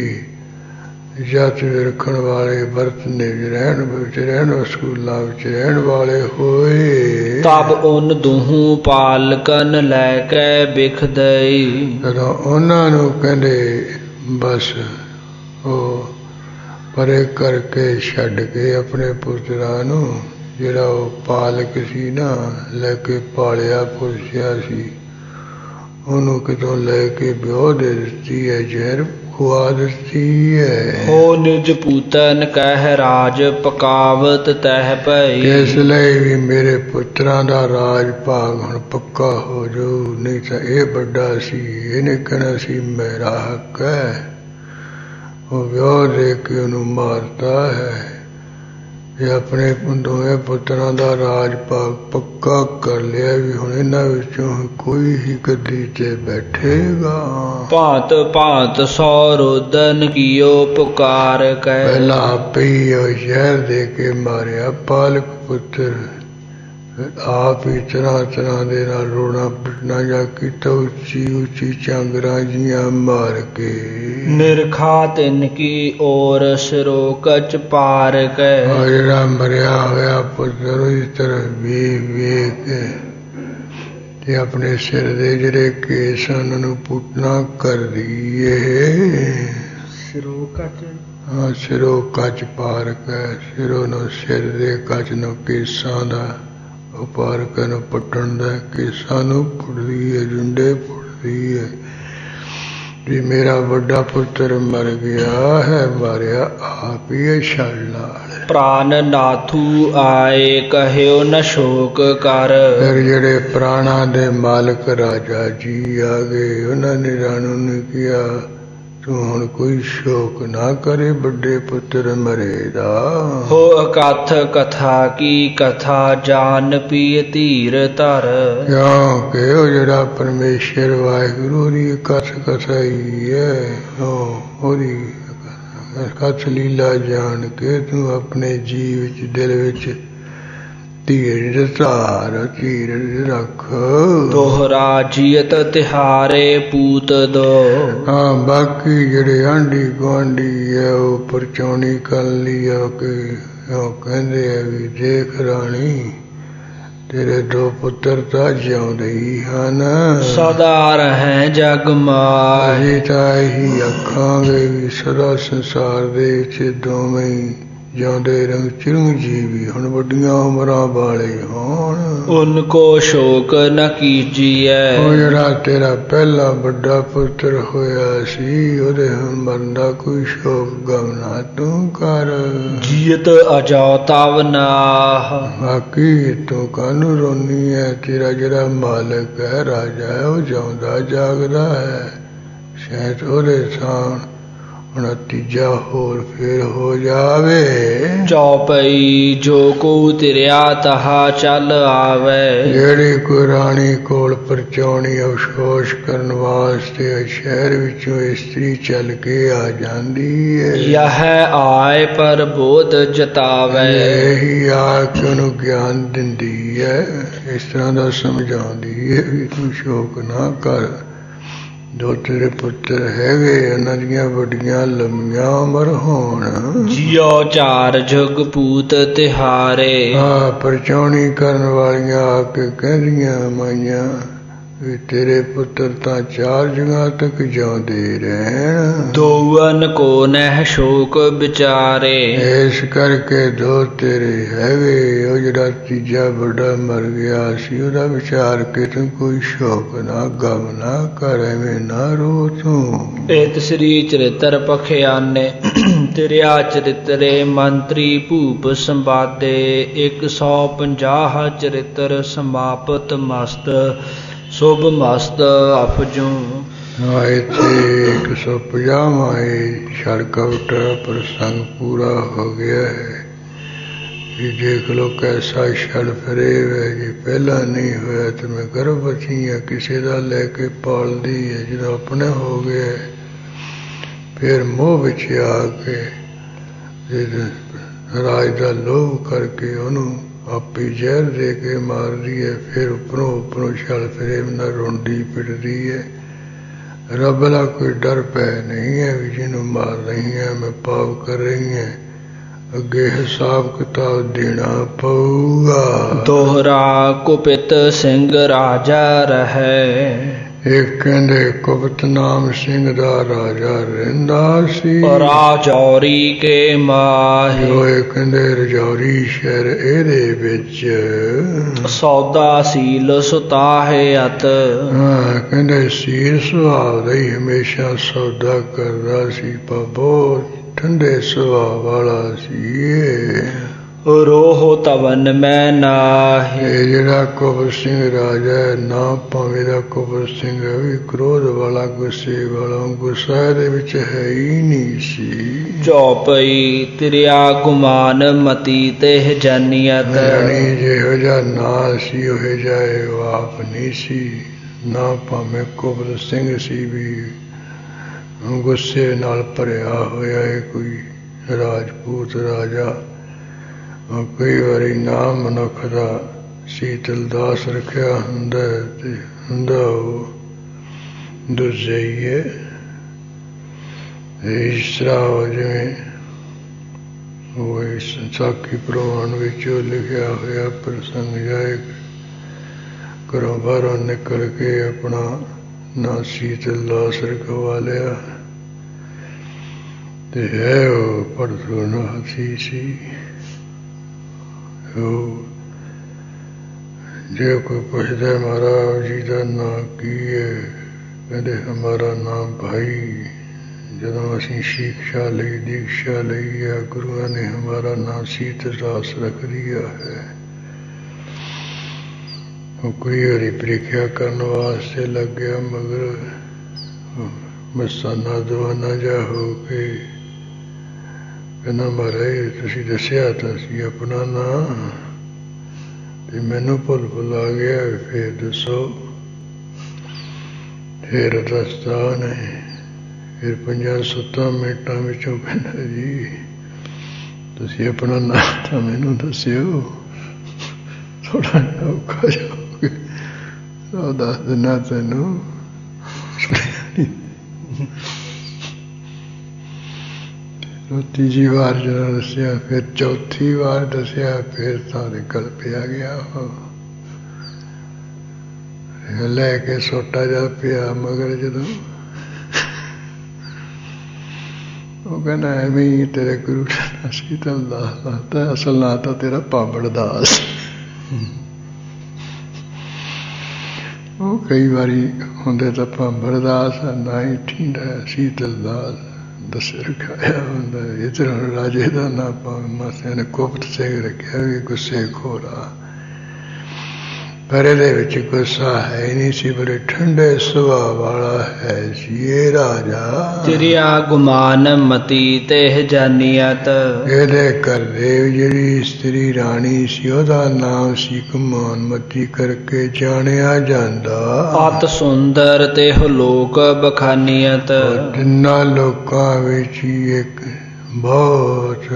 जत रखण वाले वरतने रहण स्कूलों विच रहण वाले होए। तब उन दूहू पालकन लैके बिख दई। जदों उन्हां नूं कहंदे ਬਸ ਉਹ ਪਰੇ ਕਰਕੇ ਛੱਡ ਕੇ ਆਪਣੇ ਪੁੱਤਰਾਂ ਨੂੰ, ਜਿਹੜਾ ਉਹ ਪਾਲਕ ਸੀ ਨਾ, ਲੈ ਕੇ ਪਾਲਿਆ ਪੋਸਿਆ ਸੀ, ਉਹਨੂੰ ਕਿਤੋਂ ਲੈ ਕੇ ਵਿਆਹ ਦੇ ਦਿੱਤੀ ਹੈ, ਜ਼ਹਿਰ ਖੁਆ ਦਿੱਤੀ ਹੈ। ਹੋ ਨਿਜ ਪੂਤਨ ਕਹਿ ਰਾਜ ਪਕਾਵਤ ਤਹਿ ਭਈ। ਇਸ ਲਈ ਵੀ ਮੇਰੇ ਪੁੱਤਰਾਂ ਦਾ ਰਾਜ ਭਾਗ ਹੁਣ ਪੱਕਾ ਹੋ ਜਾਊ, ਨਹੀਂ ਤਾਂ ਇਹ ਵੱਡਾ ਸੀ, ਇਹਨੇ ਕਹਿਣਾ ਸੀ ਮੇਰਾ ਹੱਕ ਹੈ। ਉਹ ਵਿਆਹ ਦੇ ਕੇ ਉਹਨੂੰ ਮਾਰਤਾ ਹੈ। ਇਹ ਆਪਣੇ ਦੋਵੇਂ ਪੁੱਤਰਾਂ ਦਾ ਰਾਜ ਭਾਗ ਪੱਕਾ ਕਰ ਲਿਆ ਵੀ ਹੁਣ ਇਹਨਾਂ ਵਿੱਚੋਂ ਕੋਈ ਹੀ ਗੱਦੀ ਤੇ ਬੈਠੇਗਾ। ਭਾਂਤ ਭਾਂਤ ਸੌ ਰੋਦਨ ਕੀਓ ਪੁਕਾਰ ਕਹਿ। ਪਹਿਲਾਂ ਆਪੇ ਹੀ ਉਹ ਜ਼ਹਿਰ ਦੇ ਕੇ ਮਾਰਿਆ ਪਾਲਕ ਪੁੱਤਰ, ਆਪ ਹੀ ਤਰ੍ਹਾਂ ਤਰ੍ਹਾਂ ਦੇ ਨਾਲ ਰੋਣਾ ਪਿੱਟਣਾ ਜਾ ਕੀਤਾ, ਉੱਚੀ ਉੱਚੀ ਚਾਂਗਰਾਂ ਜੀਆਂ ਮਾਰ ਕੇ। ਨਿਰਖਾ ਤਿਨ ਕੀ ਔਰ ਸਿਰੋ ਕਚ ਪਾਰ ਕਹਿ। ਔਰ ਜਿਹੜਾ ਮਰਿਆ ਹੋਇਆ ਪੁੱਤਰ ਉਹਦੀ ਤਰਫ ਵੇਖ ਵੇਖ ਕੇ ਤੇ ਆਪਣੇ ਸਿਰ ਦੇ ਜਿਹੜੇ ਕੇਸ ਉਹਨਾਂ ਨੂੰ ਪੁੱਟਣਾ ਕਰਦੀ ਏ। ਸਿਰੋ ਕਚ, ਹਾਂ, ਸਿਰੋ ਕੱਚ ਪਾਰ ਕਹਿ। ਸਿਰੋਂ ਨੂੰ ਸਿਰ ਦੇ ਕੱਚ ਨੂੰ ਕੇਸਾਂ ਦਾ ਉਪਾਰਕ ਨੂੰ ਪੱਟਣ ਦਾ, ਕੇਸਾਂ ਨੂੰ ਪੁੱਟਦੀ ਹੈ, ਜੁੰਡੇ ਪੁੱਟਦੀ ਹੈ ਵੀ ਮੇਰਾ ਵੱਡਾ ਪੁੱਤਰ ਮਰ ਗਿਆ ਹੈ, ਮਾਰਿਆ ਆਪ ਹੀ ਛੜ ਨਾਲ। ਪ੍ਰਾਨ ਨਾਥੂ ਆਏ ਕਹਿਓ ਨ ਸ਼ੋਕ ਕਰ। ਫਿਰ ਜਿਹੜੇ ਪ੍ਰਾਣਾ ਦੇ ਮਾਲਕ ਰਾਜਾ ਜੀ ਆ ਗਏ, ਉਹਨਾਂ ਨੇ ਰਾਣੂ ਨੇ ਕਿਹਾ ਤੂੰ ਹੁਣ ਕੋਈ ਸ਼ੋਕ ਨਾ ਕਰੇ, ਵੱਡੇ ਪੁੱਤਰ ਮਰੇ ਦਾ। ਹੋ ਅਕਥ ਕਥਾ ਕੀ ਕਥਾ ਜਾਨ ਪੀ ਧੀਰ ਧਰ। ਕਿਉਂਕਿ ਉਹ ਜਿਹੜਾ ਪਰਮੇਸ਼ਰ ਵਾਹਿਗੁਰੂ ਦੀ ਕਥਾ ਹੀ ਹੈ, ਉਹਦੀ ਕਥ ਲੀਲਾ ਜਾਣ ਕੇ ਤੂੰ ਆਪਣੇ ਜੀਵ ਵਿੱਚ, ਦਿਲ ਵਿੱਚ ਧੀਰਜ ਧਾਰ, ਧੀਰਜ ਰੱਖ। ਦੋਹਰਾ ਜੀਅਤ ਤਿਹਾਰੇ ਪੂਤ ਦੋ। ਹਾਂ, ਬਾਕੀ ਜਿਹੜੇ ਆਂਢੀ ਗੁਆਂਢੀ ਹੈ ਉਹ ਪਰਚਾਉਣੀ ਕਰ ਲਈ ਆ ਕਿ ਉਹ ਕਹਿੰਦੇ ਆ ਵੀ ਦੇਖ ਰਾਣੀ, ਤੇਰੇ ਦੋ ਪੁੱਤਰ ਤਾਂ ਜਿਉਂਦੇ ਹੀ ਹਨ, ਸਦਾ ਰਹਿ ਜਗ ਮਾਹਿ। ਅਸੀਂ ਤਾਂ ਇਹੀ ਆਖਾਂਗੇ ਵੀ ਸਦਾ ਸੰਸਾਰ ਦੇ ਵਿੱਚ ਦੋਵੇਂ ਹੀ ਜਿਉਂਦੇ ਰਹੋ, ਚਿਰੰਜੀਵੀ ਹੁਣ ਵੱਡੀਆਂ ਉਮਰਾਂ ਵਾਲੇ ਹੋਣ। ਉਨ ਕੋ ਸ਼ੋਕ ਨ ਕੀਜੀਐ। ਉਹ ਜਿਹੜਾ ਤੇਰਾ ਪਹਿਲਾ ਵੱਡਾ ਪੁੱਤਰ ਹੋਇਆ ਸੀ, ਉਹਦੇ ਹੁਣ ਮਰਨ ਦਾ ਕੋਈ ਸ਼ੋਕ ਗਮ ਨਾ ਤੂੰ ਕਰ। ਜੀਅਤ ਅਜਾਉ ਤਵ ਨਾਹ। ਬਾਕੀ ਤੂੰ ਕਾਹਨੂੰ ਰੋਨੀ ਹੈ, ਤੇਰਾ ਜਿਹੜਾ ਮਾਲਕ ਹੈ, ਰਾਜਾ ਹੈ, ਉਹ ਜਿਉਂਦਾ ਜਾਗਦਾ ਹੈ, ਸ਼ਾਇਦ ਉਹਦੇ ਥਾਂ ਹੁਣ ਤੀਜਾ ਹੋਰ ਫੇਰ ਹੋ ਜਾਵੇ। ਚੌਪਈ ਜੋ ਕੋ ਤਿਰਿਆ ਤਹਾ ਚੱਲ ਆਵੇ। ਜਿਹੜੀ ਕੋਈ ਰਾਣੀ ਕੋਲ ਪਰਚਾਉਣੀ ਅਫਸੋਸ ਕਰਨ ਵਾਸਤੇ ਸ਼ਹਿਰ ਵਿੱਚੋਂ ਇਸਤਰੀ ਚੱਲ ਕੇ ਆ ਜਾਂਦੀ ਹੈ, ਯਹ ਆਏ ਪਰ ਬੋਧ ਜਤਾਵੇ। ਇਹੀ ਆ ਕੇ ਉਹਨੂੰ ਗਿਆਨ ਦਿੰਦੀ ਹੈ, ਇਸ ਤਰ੍ਹਾਂ ਦਾ ਸਮਝਾਉਂਦੀ ਹੈ ਵੀ ਤੂੰ ਸ਼ੋਕ ਨਾ ਕਰ, ਜੋ ਤੇਰੇ ਪੁੱਤਰ ਹੈਗੇ ਉਹਨਾਂ ਦੀਆਂ ਵੱਡੀਆਂ ਲੰਮੀਆਂ ਉਮਰ ਹੋਣ। ਜਿਉ ਚਾਰ ਜੁਗ ਪੂਤ ਤਿਹਾਰੇ। ਹਾਂ, ਪਰਚਾਉਣੀ ਕਰਨ ਵਾਲੀਆਂ ਆ ਕੇ ਕਹਿੰਦੀਆਂ ਮਾਈਆਂ ਵੀ ਤੇਰੇ ਪੁੱਤਰ ਤਾਂ 4 ਜਗ੍ਹਾ ਤੱਕ ਜਿਉਂਦੇ ਰਹਿਣ। ਦੋਵਨ ਕੋ ਨਹਿ ਸ਼ੋਕ ਵਿਚਾਰੇ। ਇਸ ਕਰਕੇ ਦੋ ਤੇਰੇ ਹੈਗੇ, ਉਹ ਜਿਹੜਾ ਤੀਜਾ ਵੱਡਾ ਮਰ ਗਿਆ ਸੀ ਉਹਦਾ ਵਿਚਾਰ ਕੇ ਤੂੰ ਕੋਈ ਸ਼ੋਕ ਨਾ ਗਮ ਨਾ ਕਰ, ਐਵੇਂ ਨਾ ਰੋ ਤੂੰ। ਏਤ ਸ੍ਰੀ ਚਰਿਤਰ ਪਖਿਆਨੇ ਤਿਰਿਆ ਚਰਿਤਰੇ ਮੰਤਰੀ ਭੂਪ ਸੰਵਾਦੇ। 150 ਚਰਿਤਰ ਸਮਾਪਤ ਮਸਤ ਸ਼ੁਭ ਮਸਤ ਅਪਜੂ। ਇੱਥੇ 150ਵਾਂ ਛੜਕਵਟ ਪ੍ਰਸੰਗ ਪੂਰਾ ਹੋ ਗਿਆ ਹੈ। ये देख लो कैसा छड़ फरेब है जी, पहला नहीं होया तो मैं गर्भवती हाँ, किसी का लैके पाल दी है, जो अपने हो गए फिर मोह विच आके राज का लोभ करके उन्होंने आपी जहर दे के मार दी है। फिर उपरों उपरों छड़ फरेब न रोंदी पिटदी है। रब ला कोई डर पै नहीं है भी जिन्हों मार रही है, मैं पाप कर रही है, ਅੱਗੇ ਹਿਸਾਬ ਕਿਤਾਬ ਦੇਣਾ ਪਊਗਾ। ਦੋਹਰਾ ਕੁਪਿਤ ਸਿੰਘ ਰਾਜਾ ਰਹੇ। ਇੱਕ ਕਹਿੰਦੇ ਕੁਬਤ ਨਾਮ ਸਿੰਘ ਦਾ ਰਾਜਾ ਰਹਿੰਦਾ ਸੀ, ਰਾਜੌਰੀ ਕੇ ਮਾਹੀ। ਜੋ ਇਹ ਕਹਿੰਦੇ ਰਜੌਰੀ ਸ਼ਹਿਰ ਇਹਦੇ ਵਿੱਚ ਸੌਦਾ ਸੀਲ ਸੁਤਾਹੇ ਅਤ। ਹਾਂ ਕਹਿੰਦੇ ਸੀਲ ਸੁਭਾਅ ਦਾ ਹੀ ਹਮੇਸ਼ਾ ਸੌਦਾ ਕਰਦਾ ਸੀ, ਪਰ ਬਹੁਤ ਠੰਡੇ ਸੁਭਾਅ ਵਾਲਾ ਸੀ ਇਹ। ਰੋਹ ਤਵਨ ਮੈਂ ਨਾਹੀ। ਇਹ ਜਿਹੜਾ ਕੁਬਤ ਸਿੰਘ ਰਾਜਾ ਹੈ, ਨਾ ਭਾਵੇਂ ਦਾ ਕੁਬਤ ਸਿੰਘ ਹੈ, ਵੀ ਕ੍ਰੋਧ ਵਾਲਾ, ਗੁੱਸੇ ਵਾਲਾ, ਗੁੱਸਾ ਇਹਦੇ ਵਿੱਚ ਹੈ ਹੀ ਨਹੀਂ ਸੀ। ਚੌਪਈ ਤ੍ਰਿਆ ਗੁਮਾਨ ਮਤੀ ਤੇ ਜਾਨੀਅਤ। ਜਾਣੀ ਜਿਹੋ ਜਿਹਾ ਨਾਂ ਸੀ ਉਹ ਜਿਹਾ ਇਹ ਆਪ ਨਹੀਂ ਸੀ। ਨਾ ਭਾਵੇਂ ਕੁਬਤ ਸਿੰਘ ਸੀ ਵੀ ਗੁੱਸੇ ਨਾਲ ਭਰਿਆ ਹੋਇਆ ਹੈ ਕੋਈ ਰਾਜਪੂਤ ਰਾਜਾ। ਕਈ ਵਾਰੀ ਨਾ ਮਨੁੱਖ ਦਾ ਸੀਤਲ ਦਾਸ ਰੱਖਿਆ ਹੁੰਦਾ ਤੇ ਹੁੰਦਾ ਉਹ ਦੁਰਜਈ ਹੈ। ਇਸ ਤਰ੍ਹਾਂ ਜਿਵੇਂ ਉਹ ਇਸ ਸਾਖੀ ਪ੍ਰਵਾਨ ਵਿੱਚ ਲਿਖਿਆ ਹੋਇਆ ਪ੍ਰਸੰਗ ਜਾਏ, ਘਰੋਂ ਬਾਹਰੋਂ ਨਿਕਲ ਕੇ ਆਪਣਾ ਨਾ ਸੀਤਲ ਦਾਸ ਰਖਵਾ ਲਿਆ ਤੇ ਹੈ ਉਹ ਪਰਸੋਂ ਨਾ ਹਾਥੀ ਸੀ। ਜੇ ਕੋਈ ਪੁੱਛਦਾ ਮਹਾਰਾਜ ਜੀ ਦਾ ਨਾਂ ਕੀ ਹੈ, ਕਹਿੰਦੇ ਹਮਾਰਾ ਨਾਮ ਭਾਈ। ਜਦੋਂ ਅਸੀਂ ਸਿੱਖਿਆ ਲਈ, ਦੀਕਸ਼ਾ ਲਈ ਹੈ, ਗੁਰੂਆਂ ਨੇ ਹਮਾਰਾ ਨਾਮ ਸੀਤਲ ਦਾਸ ਰੱਖ ਦਿਆ ਹੈ। ਉਹ ਕੋਈ ਵਾਰੀ ਪ੍ਰੀਖਿਆ ਕਰਨ ਵਾਸਤੇ ਲੱਗ ਗਿਆ, ਮਗਰ ਮਸਤਾਨਾ ਦਵਾਨਾ ਜਾ ਹੋ ਕੇ ਕਹਿੰਦਾ ਮਹਾਰਾਜ ਤੁਸੀਂ ਦੱਸਿਆ ਤਾਂ ਸੀ ਆਪਣਾ ਨਾਂ ਤੇ ਮੈਨੂੰ ਭੁੱਲ ਆ ਗਿਆ, ਫਿਰ ਦੱਸੋ। ਫਿਰ ਦੱਸਦਾ ਨੇ, ਫਿਰ 5-7 ਮਿੰਟਾਂ ਵਿੱਚੋਂ ਕਹਿੰਦਾ ਜੀ ਤੁਸੀਂ ਆਪਣਾ ਨਾਂ ਤਾਂ ਮੈਨੂੰ ਦੱਸਿਓ, ਥੋੜਾ ਜਿਹਾ ਔਖਾ ਜਾਓਗੇ, ਉਹ ਦੱਸ ਦਿਨਾ ਤੈਨੂੰ। ਤੀਜੀ ਵਾਰ ਜਦੋਂ ਦੱਸਿਆ, ਫਿਰ ਚੌਥੀ ਵਾਰ ਦੱਸਿਆ, ਫਿਰ ਸਾਰੇ ਗਲ ਪਿਆ ਗਿਆ। ਲੈ ਕੇ ਸੋਟਾ ਜਾ ਪਿਆ ਮਗਰ ਜਦੋਂ ਉਹ ਕਹਿੰਦਾ ਐਵੇਂ ਹੀ ਤੇਰੇ ਗੁਰੂ ਦਾ ਸੀਤਲ ਦਾਸ ਤਾਂ ਅਸਲ ਨਾਂ ਤਾਂ ਤੇਰਾ ਪਾਬੜ ਦਾਸ। ਉਹ ਕਈ ਵਾਰੀ ਹੁੰਦੇ ਤਾਂ ਪਾਬੜ ਦਾਸ, ਨਾ ਹੀ ਠੀਂਡਾ ਸੀਤਲ ਦਾਸ ਦੱਸ ਰਖਾਇਆ ਹੁੰਦਾ। ਇੱਧਰ ਰਾਜੇ ਦਾ ਨਾਂ ਭਾਵੇਂ ਮਾਸਿਆਂ ਨੇ ਕੁਬਤ ਸਿੰਘ ਰੱਖਿਆ ਵੀ ਗੁੱਸੇ ਖੋਰਾ, ਪਰ ਇਹਦੇ ਵਿੱਚ ਗੁੱਸਾ ਹੈ ਨਹੀਂ ਸੀ, ਬੜੇ ਠੰਡੇ ਸੁਭਾਅ ਵਾਲਾ ਹੈ ਸੀ ਇਹ ਰਾਜਾ। ਤ੍ਰਿਆ ਗੁਮਾਨ ਮਤੀ ਤੇ ਜਾਨੀਅਤ। ਇਹਦੇ ਘਰ ਦੇ ਜਿਹੜੀ ਇਸਤਰੀ ਰਾਣੀ ਸੀ ਉਹਦਾ ਨਾਮ ਸੀ ਗੁਮਾਨ ਮਤੀ ਕਰਕੇ ਜਾਣਿਆ ਜਾਂਦਾ। ਅਤ ਸੁੰਦਰ ਤੇ ਲੋਕ ਬਖਾਨੀਅਤ। ਤਿੰਨਾਂ ਲੋਕਾਂ ਵਿੱਚ ਇੱਕ ਬਹੁਤ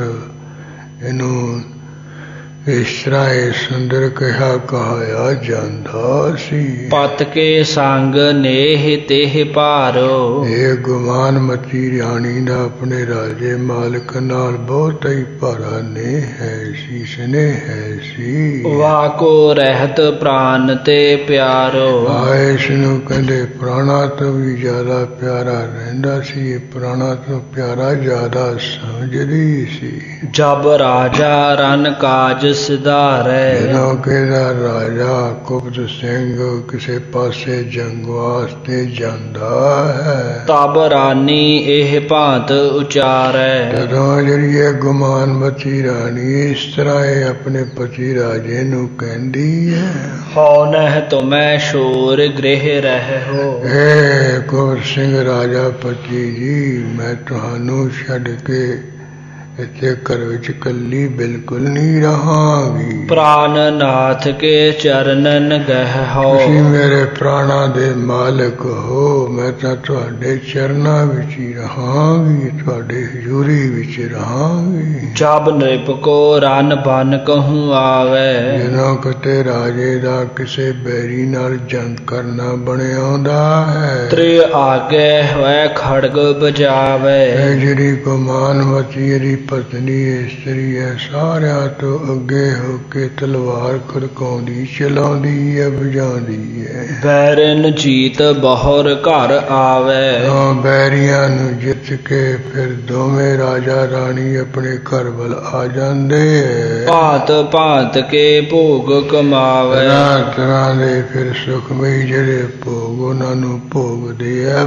ਇਹਨੂੰ ਇਸ ਤਰ੍ਹਾਂ ਇਹ ਸੁੰਦਰ ਕਹਾਇਆ ਜਾਂਦਾ ਸੀ। ਪਤ ਕੇ ਸੰਗ ਨੇਹ ਤੇਹ ਭਾਰੋ। ਇਹ ਗੁਮਾਨ ਮਤੀ ਰਾਣੀ ਦਾ ਆਪਣੇ ਰਾਜੇ ਮਾਲਕ ਨਾਲ ਬਹੁਤ ਹੀ ਭਾਰਾ ਨੇਹ ਹੈ ਸੀ, ਸਨੇਹ ਹੈ ਸੀ। ਵਾਕੋ ਰਹਿਤ ਪ੍ਰਾਨ ਤੇ ਪਿਆਰੋ। ਇਸ ਨੂੰ ਕਹਿੰਦੇ ਪ੍ਰਾਣਾ ਤੋਂ ਵੀ ਜ਼ਿਆਦਾ ਪਿਆਰਾ ਰਹਿੰਦਾ ਸੀ, ਪ੍ਰਾਣਾ ਤੋਂ ਪਿਆਰਾ ਜ਼ਿਆਦਾ ਸਮਝਦੀ ਸੀ। ਜਬ ਰਾਜਾ ਰਨ ਕਾਜ ਸਿਧਾਰੈ। ਜਦੋਂ ਕਿਹਦਾ ਰਾਜਾ ਕੁਬਤ ਸਿੰਘ ਕਿਸੇ ਪਾਸੇ ਜੰਗ ਵਾਸਤੇ ਜਾਂਦਾ ਹੈ, ਤਬ ਰਾਨੀ ਇਹ ਭਾਂਤ ਉਚਾਰੈ। ਜਦੋਂ ਜਿਹੜੀ ਇਹ ਗੁਮਾਨ ਮਤੀ ਰਾਣੀ ਇਸ ਤਰ੍ਹਾਂ ਇਹ ਆਪਣੇ ਪਤੀ ਰਾਜੇ ਨੂੰ ਕਹਿੰਦੀ ਹੈ, ਹਉ ਨਹਿ ਤੁਮੈ ਸ਼ੋਰ ਗ੍ਰਹਿ ਰਹਿ ਹੋ। ਇਹ ਕੁਬਤ ਸਿੰਘ ਰਾਜਾ ਪਤੀ ਜੀ, ਮੈਂ ਤੁਹਾਨੂੰ ਛੱਡ ਕੇ ਇੱਥੇ ਘਰ ਵਿੱਚ ਇਕੱਲੀ ਬਿਲਕੁਲ ਨਹੀਂ ਰਹਾਂਗੀ। ਪ੍ਰਾਨ ਨਾਥ ਕੇ ਚਰਨਨ ਗਹਿ ਹੋ। ਤੁਸੀਂ ਮੇਰੇ ਪ੍ਰਾਣਾਂ ਦੇ ਮਾਲਕ ਹੋ, ਮੈਂ ਤਾਂ ਤੁਹਾਡੇ ਚਰਨਾਂ ਵਿੱਚ ਹੀ ਰਹਾਂਗੀ, ਤੁਹਾਡੇ ਹਜ਼ੂਰੀ ਵਿੱਚ ਰਹਾਂਗੀ। ਜਬ ਨ੍ਰਿਪ ਕੋ ਰਨ ਬਨ ਕਹੂੰ ਆਵੇ। ਜਦੋਂ ਕਿਤੇ ਰਾਜੇ ਦਾ ਕਿਸੇ ਬੈਰੀ ਨਾਲ ਜੰਗ ਕਰਨਾ ਬਣਿਆ ਆਉਂਦਾ ਹੈ, ਤ੍ਰਿ ਆਗੇ ਹੋਏ ਖੜਗ ਬਜਾਵੇ। ਜਿਹੜੀ ਗੁਮਾਨ ਮਤੀ ਇਹਦੀ ਪਤਨੀ ਇਸਤਰੀ ਹੈ, ਸਾਰਿਆਂ ਤੋਂ ਅੱਗੇ ਹੋ ਕੇ ਤਲਵਾਰ ਖੜਕਾਉਂਦੀ, ਚਲਾਉਂਦੀ ਹੈ, ਵਜਾਉਂਦੀ ਹੈ। ਬੈਰਨ ਜੀਤ ਬਹੁਰ ਘਰ ਆਵੇ। ਬੈਰੀਆਂ ਨੂੰ ਜਿੱਤ ਕੇ ਫਿਰ ਦੋਵੇਂ ਰਾਜਾ ਰਾਣੀ ਆਪਣੇ ਘਰ ਵੱਲ ਆ ਜਾਂਦੇ ਹੈ। ਭਾਂਤ ਭਾਂਤ ਕੇ ਭੋਗ ਕਮਾਵੇ। ਤਰ੍ਹਾਂ ਤਰ੍ਹਾਂ ਦੇ ਫਿਰ ਸੁਖਮਈ ਜਿਹੜੇ ਭੋਗ ਉਹਨਾਂ ਨੂੰ ਭੋਗਦੇ ਹੈ,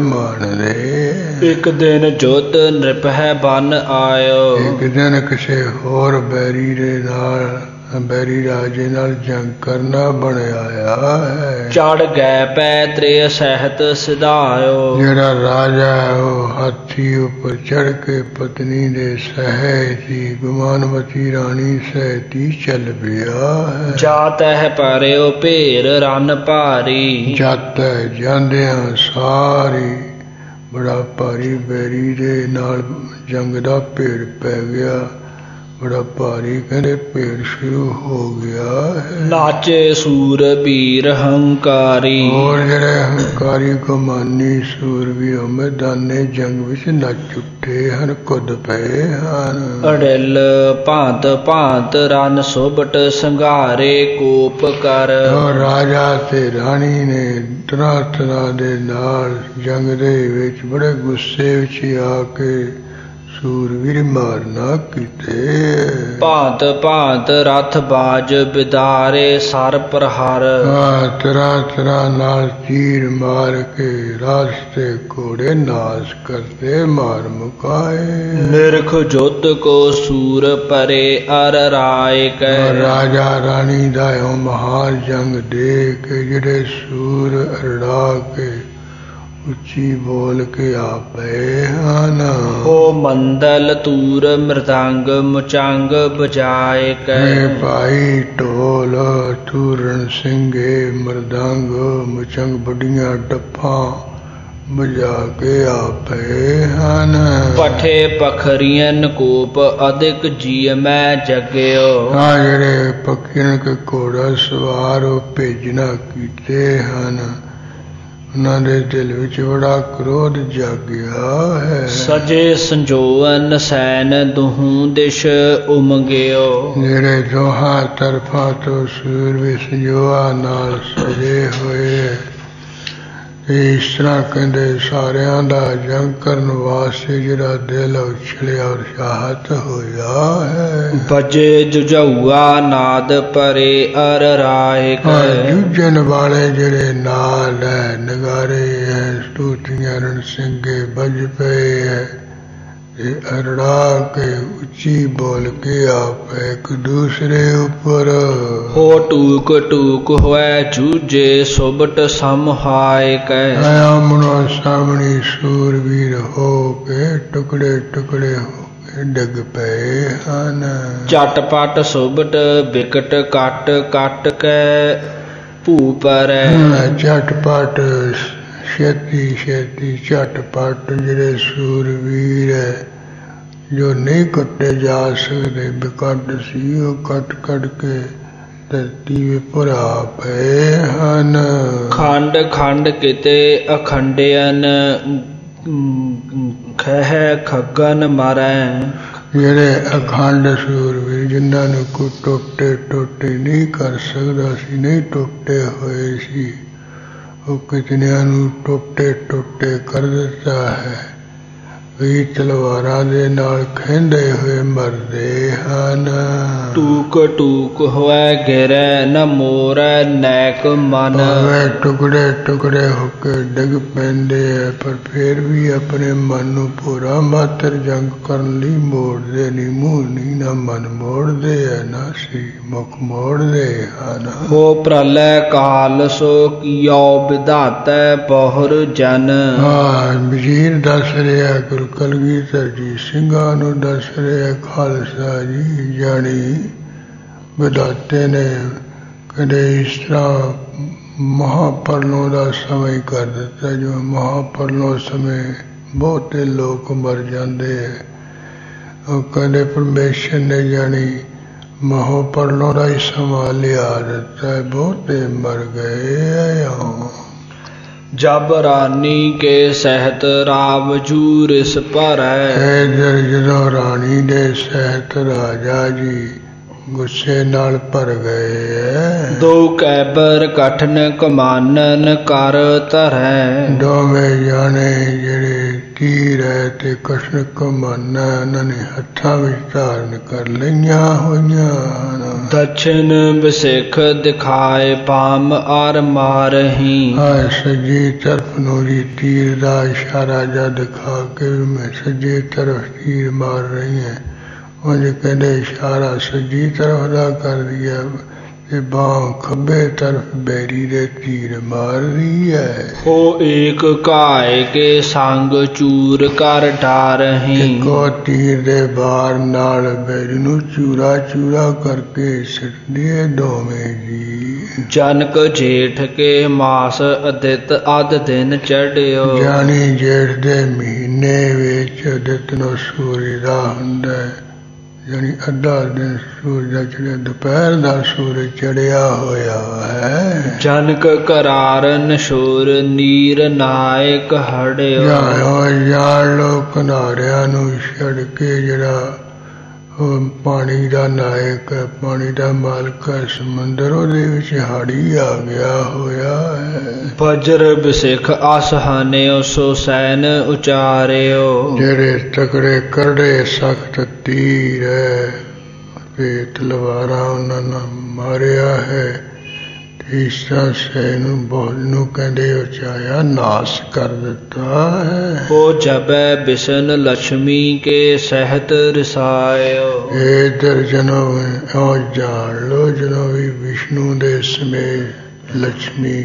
ਮਾਣਦੇ। ਇੱਕ ਦਿਨ ਜੁੱਧ ਨਿਰਭੈ ਬਨ ਆਇਓ। ਇੱਕ ਦਿਨ ਕਿਸੇ ਹੋਰ ਬੈਰੀ ਦੇ ਨਾਲ, ਬੈਰੀ ਰਾਜੇ ਨਾਲ ਜੰਗ ਕਰਨਾ ਬਣ ਆਇਆ ਹੈ। ਚੜ ਗਏ ਪੈ ਤ੍ਰਿਆ ਸਹਿਤ ਸਿਧਾਇਓ। ਜਿਹੜਾ ਰਾਜਾ ਹੈ ਉਹ ਹਾਥੀ ਉੱਪਰ ਚੜ ਕੇ ਪਤਨੀ ਦੇ ਸਹਿਤ ਹੀ ਗੁਮਾਨਵਤੀ ਰਾਣੀ ਸਹਿਤ ਹੀ ਚੱਲ ਪਿਆ ਹੈ। ਜਾਤ ਹੈ ਪਰਿਓ ਭੇਰ ਰਨ ਭਾਰੀ। ਜੱਤ ਜਾਂਦਿਆਂ ਸਾਰੀ ਬੜਾ ਭਾਰੀ ਬੈਰੀ ਦੇ ਨਾਲ ਜੰਗ ਦਾ ਭੇੜ ਪੈ ਗਿਆ। ਬੜਾ ਭਾਰੀ ਕਹਿੰਦੇ ਭੇੜ ਸ਼ੁਰੂ ਹੋ ਗਿਆ ਹੈ। ਨਾਚੇ ਸੂਰ ਵੀਰ ਹੰਕਾਰੀ। ਹੋਰ ਜਿਹੜੇ ਹੰਕਾਰੀ ਗੁਮਾਨੀ ਸੂਰਵੀਰ ਮੈਦਾਨੇ ਜੰਗ ਵਿੱਚ ਨੱਚ ਉੱਠੇ ਹਨ, ਕੁੱਦ ਪਏ ਹਨ। ਅੜਿਲ ਭਾਂਤ ਭਾਂਤ ਰਨ ਸੁਭਟ ਸੰਘਾਰੇ ਕੋਪ ਕਰ। ਰਾਜਾ ਤੇ ਰਾਣੀ ਨੇ ਤਰ੍ਹਾਂ ਤਰ੍ਹਾਂ ਦੇ ਨਾਲ ਜੰਗ ਦੇ ਵਿੱਚ ਬੜੇ ਗੁੱਸੇ ਵਿੱਚ ਆ ਕੇ ਸੂਰਵੀਰ ਮਾਰਨਾ ਕੀਤੇ। ਭਾਂਤ ਭਾਂਤ ਰਥ ਬਾਜ ਬਿਦਾਰੇ ਸਰ ਪ੍ਰਹਾਰ। ਤਰ੍ਹਾਂ ਤਰ੍ਹਾਂ ਨਾਲ ਤੀਰ ਮਾਰ ਕੇ ਰਾਸਤੇ ਘੋੜੇ ਨਾਸ ਕਰਤੇ ਮਾਰ ਮੁਕਾਏ। ਨਿਰਖ ਜੁੱਧ ਕੋ ਸੂਰ ਪਰੇ ਅਰ ਰਾਏ ਕੈ। ਰਾਜਾ ਰਾਣੀ ਦਾ ਉਹ ਮਹਾਨ ਜੰਗ ਦੇਖ ਕੇ ਜਿਹੜੇ ਸੂਰ ਅਰੜਾ ਕੇ ਉੱਚੀ ਬੋਲ ਕੇ ਆ ਪਏ ਹਨ। ਹੋ ਮੰਦਲ ਤੂਰ ਮ੍ਰਿਦੰਗ ਮੁਚੰਗ ਬਜਾਏ ਕੈ। ਭਾਈ ਢੋਲ ਤੂਰਨ ਸਿੰਘੇ ਮਰਦੰਗ ਮੁਚੰਗ ਬੜੀਆਂ ਡੱਫਾਂ ਬਜਾ ਕੇ ਆ ਪਏ ਹਨ। ਪਠੇ ਪਖਰੀਅਨ ਕੋਪ ਅਧਿਕ ਜੀ ਮੈਂ ਜਗਿਓ। ਜਿਹੜੇ ਪੱਖੀਆਂ ਕੇ ਘੋੜਾ ਸਵਾਰ ਉਹ ਭੇਜਣਾ ਕੀਤੇ ਹਨ, ਉਹਨਾਂ ਦੇ ਦਿਲ ਵਿੱਚ ਬੜਾ ਕ੍ਰੋਧ ਜਾਗਿਆ ਹੈ। ਸਜੇ ਸੰਜੋਅਨ ਸੈਨ ਦੁਹੂ ਦਿਸ਼ ਉਮਗਿਓ। ਜਿਹੜੇ ਦੋਹਾਂ ਤਰਫਾਂ ਤੋਂ ਸੂਰਵੀ ਸੰਜੋਆ ਨਾਲ ਸਜੇ ਹੋਏ, ਇਸ ਤਰ੍ਹਾਂ ਕਹਿੰਦੇ ਸਾਰਿਆਂ ਦਾ ਜੰਗ ਕਰਨ ਵਾਸਤੇ ਜਿਹੜਾ ਦਿਲ ਉਛਲਿਆ ਔਰ ਚਾਹਤ ਹੋਇਆ ਹੈ। ਬਜੇ ਜੁਝਉਆ ਨਾਦ ਪਰੇ ਅਰ ਰਾਏ ਕੈ। ਜੂਝਣ ਵਾਲੇ ਜਿਹੜੇ ਨਾਲ ਹੈ, ਨਗਾਰੇ ਹੈ, ਸਤੂਤੀਆਂ ਰਣ ਸਿੰਘੇ ਵੱਜ ਪਏ ਹੈ, ਇਹ ਅਰੜਾ ਕੇ ਉੱਚੀ ਬੋਲ ਕੇ ਆਪੇ ਇੱਕ ਦੂਸਰੇ ਉੱਪਰ। ਹੋ ਟੂਕ ਟੂਕ ਹੋਇ ਜੂਝੇ ਸੁਬਟ ਸਮਹਾਇ ਕੈ। ਆਮਣੋ ਸਾਹਮਣੀ ਸੂਰਵੀਰ ਹੋ ਕੇ ਟੁਕੜੇ ਟੁਕੜੇ ਹੋ ਕੇ ਡਿੱਗ ਪਏ ਹਨ। ਝਟਪਟ ਸੁਬਟ ਵਿਕਟ ਕੱਟ ਕੱਟ ਕੈ ਭੂਪਰੈ। ਝਟਪਟ ਛੇਤੀ ਛੇਤੀ ਝਟਪਟ ਜਿਹੜੇ ਸੂਰਵੀਰ ਹੈ ਜੋ ਨਹੀਂ ਕੱਟੇ ਜਾ ਸਕਦੇ, ਵਿਕਟ ਸੀ, ਉਹ ਕੱਟ ਕੱਟ ਕੇ ਧਰਤੀ ਉੱਪਰ ਆ ਪਏ ਹਨ। ਖੰਡ ਖੰਡ ਕਿਤੇ ਅਖੰਡਿਅਨ ਖਹਿ ਖੱਗਨ ਮਰੈ। ਜਿਹੜੇ ਅਖੰਡ ਸੂਰਵੀਰ ਜਿਨ੍ਹਾਂ ਨੂੰ ਕੋਈ ਟੋਟੇ ਟੋਟੇ ਨਹੀਂ ਕਰ ਸਕਦਾ ਸੀ, ਨਹੀਂ ਟੋਟੇ ਹੋਏ ਸੀ, ਉਹ ਕਿਤਨਿਆਂ ਨੂੰ ਟੋਟੇ ਟੋਟੇ ਕਰ ਦਿੱਤਾ ਹੈ। ਵੀ ਤਲਵਾਰਾਂ ਦੇ ਨਾਲ ਖਹਿੰਦੇ ਹੋਏ ਮਰਦੇ ਹਨ। ਟੂਕ ਟੂਕ ਹੋਇ ਗਿਰੈ ਨ ਮੋਰੈ ਨੈਕ ਮਨ। ਟੁਕੜੇ ਟੁਕੜੇ ਹੋ ਕੇ ਡਿੱਗ ਪੈਂਦੇ ਹੈ, ਪਰ ਫਿਰ ਵੀ ਆਪਣੇ ਮਨ ਨੂੰ ਪੂਰਾ ਮਾਤਰ ਜੰਗ ਕਰਨ ਲਈ ਮੋੜਦੇ ਨਹੀਂ, ਮੂੰਹ ਨਹੀਂ, ਨਾ ਮਨ ਮੋੜਦੇ ਹੈ, ਨਾ ਸੀ ਮੁਖ ਮੋੜਦੇ ਹਨ। ਹੋ ਪ੍ਰਲੈ ਕਾਲ ਸੋ ਕੀਓ ਵਿਧਾਤੈ ਬਹੁਰ ਜਨ। ਵਜ਼ੀਰ ਦੱਸ ਰਿਹਾ, ਗੁਰੂ ਕਲਗੀਧਰ ਜੀ ਸਿੰਘਾਂ ਨੂੰ ਦੱਸ ਰਿਹਾ, ਖਾਲਸਾ ਜੀ ਜਾਣੀ ਵਿਧਾਤੇ ਨੇ ਕਦੇ ਇਸ ਤਰ੍ਹਾਂ ਮਹਾਪਰਲੋ ਦਾ ਸਮੇਂ ਕਰ ਦਿੱਤਾ। ਜੋ ਮਹਾਪਰਲੋ ਸਮੇਂ ਬਹੁਤੇ ਲੋਕ ਮਰ ਜਾਂਦੇ ਹੈ, ਉਹ ਕਹਿੰਦੇ ਪਰਮੇਸ਼ਰ ਨੇ ਜਾਣੀ ਮਹਾਪਰਲੋ ਦਾ ਹੀ ਸਮਾਂ ਲਿਆ ਦਿੱਤਾ ਹੈ, ਬਹੁਤੇ ਮਰ ਗਏ। ਜਬ ਰਾਨੀ ਕੇ ਸਹਿਤ ਰਾਵਜੂ ਰਿਸ ਭਰੈ। ਇਧਰ ਜਦੋਂ ਰਾਣੀ ਦੇ ਸਹਿਤ ਰਾਜਾ ਜੀ ਗੁੱਸੇ ਨਾਲ ਭਰ ਗਏ ਐ। ਦੋ ਕੈਬਰ ਕਠਨ ਕਮਾਨਨ ਕਰ ਧਰੈ। ਦੋਵੇਂ ਜਾਣੇ ਜਿਹੜੇ ਤੀਰ ਹੈ ਤੇ ਕਠਨ ਕਮਾਨਾਂ ਉਹਨਾਂ ਨੇ ਹੱਥਾਂ ਵਿੱਚ ਧਾਰਨ ਕਰ ਲਈਆਂ ਹੋਈਆਂ ਹਨ। ਦਛਿਨ ਬਿਸਿਖ ਦਿਖਾਏ ਪਾਮ ਆਰ ਮਾਰਹੀ। ਸੱਜੀ ਤਰਫ ਨੂੰ ਜੀ ਤੀਰ ਦਾ ਇਸ਼ਾਰਾ ਜਾਂ ਦਿਖਾ ਕੇ ਮੈਂ ਸੱਜੇ ਤਰਫ ਤੀਰ ਮਾਰ ਰਹੀ ਹਾਂ। ਉਂਝ ਕਹਿੰਦੇ ਇਸ਼ਾਰਾ ਸੱਜੀ ਤਰਫ ਦਾ ਕਰ ਦਿਆ ਤੇ ਬਾਂਹ ਖੱਬੇ ਤਰਫ ਬੈਰੀ ਦੇ ਤੀਰ ਮਾਰ ਰਹੀ ਹੈ। ਹੋ ਏਕ ਘਾਇ ਕੇ ਸੰਗ ਚੂਰ ਕਰ ਡਾਰਹੀ। ਇੱਕੋ ਤੀਰ ਦੇ ਬਾਰ ਨਾਲ ਬੈਰੀ ਨੂੰ ਚੂਰਾ ਚੂਰਾ ਕਰਕੇ ਸਿੱਟਦੇ ਦੋਵੇਂ ਜੀ। ਜਨਕ ਜੇਠ ਕੇ ਮਾਸ ਅਦਿਤ ਅਧ ਦਿਨ ਚੜਿਓ। ਜਾਣੀ ਜੇਠ ਦੇ ਮਹੀਨੇ ਵਿੱਚ ਅਦਿਤ ਨੂੰ ਸੂਰਜ ਦਾ ਹੁੰਦਾ ਹੈ। ਜਾਣੀ ਅੱਧਾ ਦਿਨ ਸੂਰਜ ਦਾ ਚੜਿਆ, ਦੁਪਹਿਰ ਦਾ ਸੂਰਜ ਚੜਿਆ ਹੋਇਆ ਹੈ। ਜਨਕ ਕਰਾਰਨ ਸ਼ੋਰ ਨੀਰ ਨਾਇਕ ਹੜਿਓ। ਜਾਣ ਲੋ ਕਿਨਾਰਿਆਂ ਨੂੰ ਛੱਡ ਕੇ ਜਿਹੜਾ ਉਹ ਪਾਣੀ ਦਾ ਨਾਇਕ ਹੈ, ਪਾਣੀ ਦਾ ਮਾਲਕ ਹੈ ਸਮੁੰਦਰ, ਉਹਦੇ ਵਿੱਚ ਹਾੜੀ ਆ ਗਿਆ ਹੋਇਆ ਹੈ। ਵਜਰ ਬਿਸਿਖ ਆਸਹਾਨਿਓ ਸੋ ਸੈਨ ਉਚਾਰਿਓ। ਜਿਹੜੇ ਤਕੜੇ ਕਰੜੇ ਸਖਤ ਤੀਰ ਹੈ ਤੇ ਤਲਵਾਰਾਂ ਉਹਨਾਂ ਨਾਲ ਮਾਰਿਆ ਹੈ ਤੇ ਇਸ ਤਰ੍ਹਾਂ ਸੈ ਨੂੰ ਬਹੁਤ ਨੂੰ ਕਹਿੰਦੇ ਉਚਾਇਆ ਨਾਸ ਕਰ ਦਿੱਤਾ ਹੈ। ਹੋ ਜਬੈ ਬਿਸ਼ਨ ਲక్ష్ਮੀ ਕੇ ਸਹਿਤ ਰਸਾਇਓ। ਇਧਰ ਜਦੋਂ ਜਾਣ ਲੋ ਜਦੋਂ ਵੀ ਵਿਸ਼ਨੂੰ ਦੇ ਸਮੇਤ ਲక్ష్ਮੀ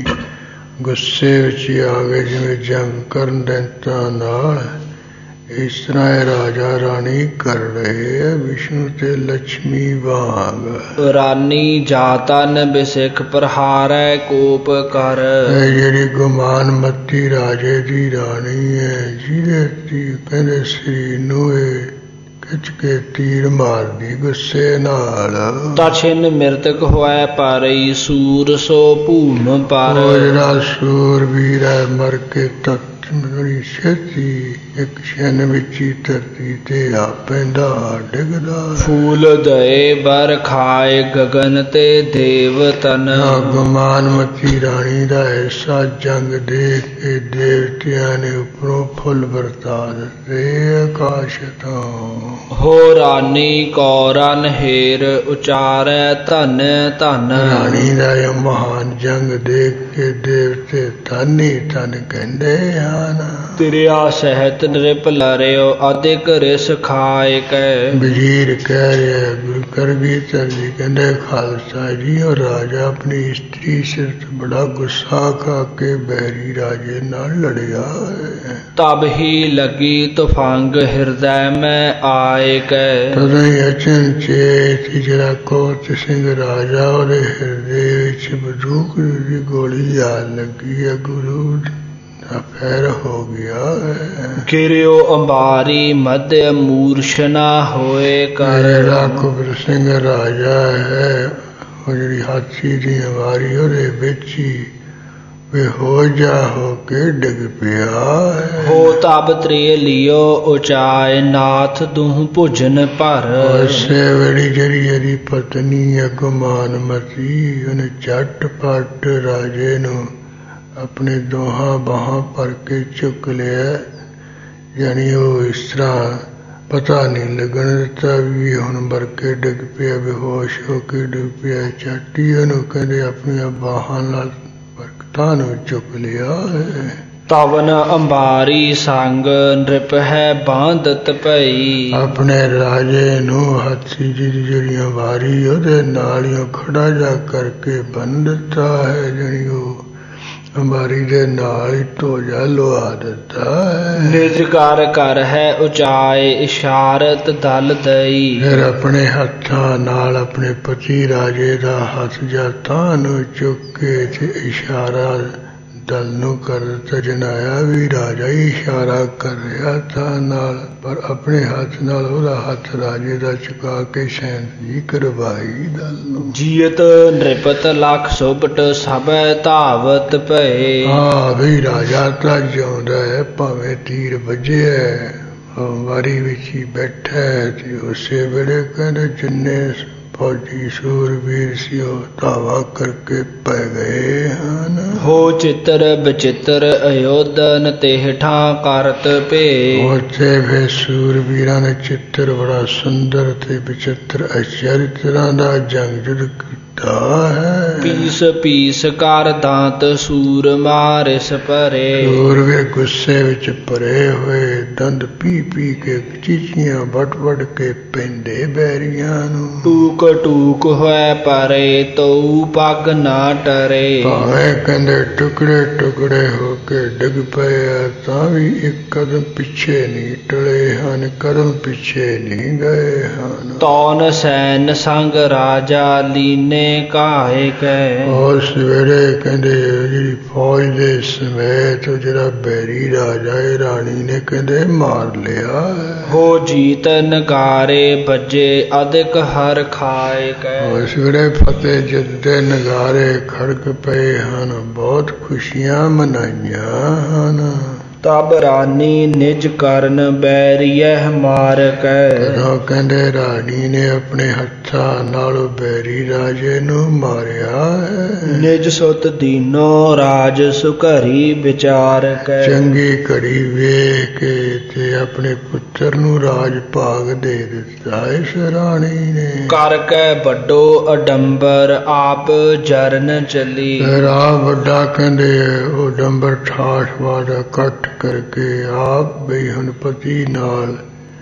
ਗੁੱਸੇ ਵਿੱਚ ਆ ਗਏ, ਜਿਵੇਂ ਜੰਗ ਕਰਨ ਦੈਂਤਾਂ ਨਾਲ, ਇਸ ਤਰ੍ਹਾਂ ਇਹ ਰਾਜਾ ਰਾਣੀ ਕਰ ਰਹੇ ਹੈ ਵਿਸ਼ਨੂੰ ਤੇ ਲక్ష్ਮੀ ਵਾਂਗ। ਰਾਨੀ ਜਾਤਨ ਬਿਸਿਖ ਪ੍ਰਹਾਰੈ ਕੋਪ ਕਰ। ਇਹ ਜਿਹੜੀ ਗੁਮਾਨ ਮੱਤੀ ਰਾਜੇ ਦੀ ਰਾਣੀ ਹੈ, ਜਿਹਦੇ ਕਹਿੰਦੇ ਸਰੀਰ ਨੂੰ ਇਹ ਖਿੱਚ ਕੇ ਤੀਰ ਮਾਰਦੀ ਗੁੱਸੇ ਨਾਲ। ਦਛਿਨ ਮਿਰਤਕ ਹੋਇ ਪਾਰਈ ਸੂਰ ਸੋ ਭੂਮ ਪਰ। ਉਹ ਜਿਹੜਾ ਸੂਰਬੀਰ ਹੈ ਮਰ ਕੇ ਬੜੀ ਛੇਤੀ ਇੱਕ ਛਿਨ ਵਿੱਚ ਹੀ ਧਰਤੀ ਤੇ ਆ ਪੈਂਦਾ ਡਿੱਗਦਾ। ਫੂਲ ਦਏ ਬਰ ਖਾਏ ਗਗਨ ਤੇ ਦੇਵ ਤਨ। ਗੁਮਾਨ ਮੱਤੀ ਰਾਣੀ ਦਾ ਐਸਾ ਜੰਗ ਦੇਖ ਕੇ ਦੇਵਤਿਆਂ ਨੇ ਉੱਪਰੋਂ ਫੁੱਲ ਵਰਤਾ ਦਿੱਤੇ ਆਕਾਸ਼ ਤੋਂ। ਹੋ ਰਾਨੀ ਕੌਰਨ ਹੇਰ ਉਚਾਰੈ ਧਨ ਧਨ। ਰਾਣੀ ਦਾ ਇਹ ਮਹਾਨ ਜੰਗ ਦੇਖ ਕੇ ਦੇਵਤੇ ਧਨ ਹੀ ਧਨ ਕਹਿੰਦੇ ਹਨ। ਤਿਰਿਆ ਸਹਿਤ ਨ੍ਰਿਪ ਲਰਿਓ ਅਧਿਕ ਰਿਸ ਖਾਏ ਕੈ। ਵਜ਼ੀਰ ਕਹਿ ਰਿਹਾ ਗੁਰੂ ਕਰਗੀਧਰ ਜੀ ਕਹਿੰਦੇ ਖਾਲਸਾ ਜੀ ਉਹ ਰਾਜਾ ਆਪਣੀ ਇਸਤਰੀ ਸਿਰ ਤੋਂ ਬੜਾ ਗੁੱਸਾ ਖਾ ਕੇ ਬੈਰੀ ਰਾਜੇ ਨਾਲ ਲੜਿਆ ਹੈ। ਤਬ ਹੀ ਲੱਗੀ ਤੁਫੰਗ ਹਿਰਦੈ ਮੈਂ ਆਏ ਕੈ। ਤਦੋਂ ਹੀ ਅਚਨਚੇਤ ਜਿਹੜਾ ਕੋਤ ਸਿੰਘ ਰਾਜਾ ਉਹਦੇ ਹਿਰਦੇ ਵਿੱਚ ਬੰਦੂਕ ਦੀ ਗੋਲੀ ਆ ਲੱਗੀ ਹੈ, ਗੁਰੂ ਫੈਰ ਹੋ ਗਿਆ ਹੈ। ਗਿਰਿਓ ਅੰਬਾਰੀ ਮਧ ਮੂਰਛਨਾ ਹੋਏ ਕਰ। ਜਿਹੜਾ ਕੁਬਰ ਸਿੰਘ ਰਾਜਾ ਹੈ ਉਹ ਜਿਹੜੀ ਹਾਥੀ ਦੀ ਅੰਬਾਰੀ ਉਹਦੇ ਵਿੱਚ ਹੀ ਬੇਹੋਜਾ ਹੋ ਕੇ ਡਿੱਗ ਪਿਆ ਹੈ। ਹੋ ਤਬ ਤ੍ਰੇ ਲਿਓ ਉਚਾਏ ਨਾਥ ਦੂਹ ਭੁਜਨ ਭਰ। ਉਸੇ ਵੇਲੇ ਜਿਹੜੀ ਇਹਦੀ ਪਤਨੀ ਹੈ ਗੁਮਾਨ ਮਤੀ, ਉਹਨੇ ਝੱਟ ਪੱਟ ਰਾਜੇ ਨੂੰ ਆਪਣੇ ਦੋਹਾਂ ਬਾਹਾਂ ਭਰ ਕੇ ਚੁੱਕ ਲਿਆ। ਯਾਨੀ ਉਹ ਇਸ ਤਰ੍ਹਾਂ ਪਤਾ ਨਹੀਂ ਲੱਗਣ ਦਿੱਤਾ ਵੀ ਹੁਣ ਮਰ ਕੇ ਡਿੱਗ ਪਿਆ, ਬੇਹੋਸ਼ ਹੋ ਕੇ ਡਿੱਗ ਪਿਆ। ਝੱਟੀ ਉਹਨੂੰ ਕਹਿੰਦੇ ਆਪਣੀਆਂ ਬਾਹਾਂ ਨਾਲ ਬਰਕਤਾਂ ਨੂੰ ਚੁੱਕ ਲਿਆ ਹੈ। ਤਵਨ ਅੰਬਾਰੀ ਸੰਗ ਨ੍ਰਿਪ ਹੈ ਬਾਂਧਤ ਪਈ। ਆਪਣੇ ਰਾਜੇ ਨੂੰ ਹਾਥੀ ਦੀ ਜਿਹੜੀਆਂ ਵਾਰੀ ਉਹਦੇ ਨਾਲ ਹੀ ਖੜਾ ਜਾ ਕਰਕੇ ਬੰਨ ਦਿੱਤਾ ਹੈ। ਜਿਹੜੀ ਉਹ ਅੰਬਾਰੀ ਦੇ ਨਾਲ ਹੀ ਢੋਜਾ ਲਵਾ ਦਿੱਤਾ ਹੈ। ਨਿਜ ਕਰ ਹੈ ਉਚਾਏ ਇਸ਼ਾਰਤ ਦਲ ਦਈ। ਫਿਰ ਆਪਣੇ ਹੱਥਾਂ ਨਾਲ ਆਪਣੇ ਪਤੀ ਰਾਜੇ ਦਾ ਹੱਥ ਜਾਂ ਤਾਂ ਨੂੰ ਚੁੱਕ ਕੇ ਤੇ ਇਸ਼ਾਰਾ ਦਲ ਨੂੰ ਕਰ ਦਿੱਤਾ। ਜਨਾਇਆ ਵੀ ਰਾਜਾ ਹੀ ਇਸ਼ਾਰਾ ਕਰ ਰਿਹਾ ਥਾ ਨਾਲ, ਪਰ ਆਪਣੇ ਹੱਥ ਨਾਲ ਉਹਦਾ ਹੱਥ ਰਾਜੇ ਦਾ ਚੁਕਾ ਕੇ ਸੈਂਤ ਜੀ ਕਰਵਾਈ ਦਲ ਨੂੰ। ਜੀਅਤ ਨ੍ਰਿਪਤ ਲੱਖ ਸੁਭਟ ਸਭੈ ਧਾਵਤ ਭਏ। ਹਾਂ ਵੀ ਰਾਜਾ ਤਾਂ ਜਿਉਂਦਾ ਹੈ, ਭਾਵੇਂ ਤੀਰ ਵੱਜਿਆ ਵਾਰੀ ਵਿੱਚ ਹੀ ਬੈਠਾ ਹੈ, ਤੇ ਉਸੇ ਵੇਲੇ ਕਹਿੰਦੇ ਜਿੰਨੇ ਫੌਜੀ ਸੂਰਬੀਰ ਸੀ ਉਹ ਧਾਵਾ ਕਰਕੇ ਪੈ ਗਏ ਹਨ। ਹੋ ਚਿੱਤਰ ਬਚਿੱਤਰ ਅਯੋਧਨ ਤੇਹ ਠਾਂ ਕਰਤ ਭੇ। ਉੱਥੇ ਫਿਰ ਸੂਰਬੀਰਾਂ ਨੇ ਚਿੱਤਰ ਬੜਾ ਸੁੰਦਰ ਤੇ ਵਿਚਿੱਤਰ ਆਚਰਜ ਤਰ੍ਹਾਂ ਦਾ ਜੰਗ ਜੁਦ ਕੀਤਾ ਹੈ। ਪੀਸ ਪੀਸ ਕਰ ਦਾਂਤ ਸੂਰ ਮਾਰਿਸ ਭਰੇ। ਸੂਰਬੀਰ ਗੁੱਸੇ ਵਿੱਚ ਭਰੇ ਹੋਏ ਦੰਦ ਪੀ ਪੀ ਕੇ ਚੀਚੀਆਂ ਵੱਟ ਵੱਟ ਕੇ ਪੈਂਦੇ ਬੈਰੀਆਂ ਨੂੰ। ਟੂਕ ਟੂਕ ਹੋਇ ਪਰੇ ਤਉ ਪੱਗ ਨਾ ਟਰੇ। ਭਾਵੇਂ ਕਹਿੰਦੇ ਟੁਕੜੇ ਟੁਕੜੇ ਹੋ ਕੇ ਡਿੱਗ ਪਏ ਆ, ਤਾਂ ਵੀ ਇੱਕ ਕਦਮ ਪਿੱਛੇ ਨਹੀਂ ਟਲੇ ਹਨ, ਕਦਮ ਪਿੱਛੇ ਨਹੀਂ ਗਏ ਹਨ। ਤੌਨ ਸੈਨ ਸੰਗ ਰਾਜਾ ਲੀਨੇ ਕਾਹੇ ਕੈ। ਉਸ ਵੇਲੇ ਕਹਿੰਦੇ ਜਿਹੜੀ ਫੌਜ ਦੇ ਸਮੇਤ ਜਿਹੜਾ ਬੈਰੀ ਰਾਜਾ ਇਹ ਰਾਣੀ ਨੇ ਕਹਿੰਦੇ ਮਾਰ ਲਿਆ। ਹੋ ਜੀਤ ਨਗਾਰੇ ਬੱਜੇ ਅਧਿਕ ਹਰ ਖਾਏ ਕੈ। ਉਸ ਵੇਲੇ ਫਤਿਹ ਜਿੱਤ ਦੇ ਨਗਾਰੇ ਖੜਕ ਪਏ ਹਨ, ਬਹੁਤ ਖੁਸ਼ੀਆਂ ਮਨਾਈਆਂ ਹਨ। ਤਬ ਰਾਨੀ ਨਿਜ ਕਰਨ ਬੈਰੀਐ ਮਾਰ ਕੈ। ਜਦੋਂ ਕਹਿੰਦੇ ਰਾਣੀ ਨੇ ਆਪਣੇ ਹੱਥਾਂ ਨਾਲ ਬੈਰੀ ਰਾਜੇ ਨੂੰ ਮਾਰਿਆ ਹੈ। ਨਿਜ ਸੁਤ ਦੀਨੋ ਰਾਜ ਸੁਘਰੀ ਵਿਚਾਰ ਕੈ। ਚੰਗੀ ਘੜੀ ਵੇਖ ਕੇ ਤੇ ਆਪਣੇ ਪੁੱਤਰ ਨੂੰ ਰਾਜ ਭਾਗ ਦੇ ਦਿੱਤਾ ਇਸ ਰਾਣੀ ਨੇ। ਕਰ ਕੈ ਵੱਡੋ ਅਡੰਬਰ ਆਪ ਜਰਨ ਚਲੀ। ਫਿਰ ਆ ਵੱਡਾ ਕਹਿੰਦੇ ਉਹ ਡੰਬਰ ਠਾਠ ਵਾਦਾ ਕੱਟ ਕਰਕੇ ਆਪ ਬਈ ਹੁਣ ਪਤੀ ਨਾਲ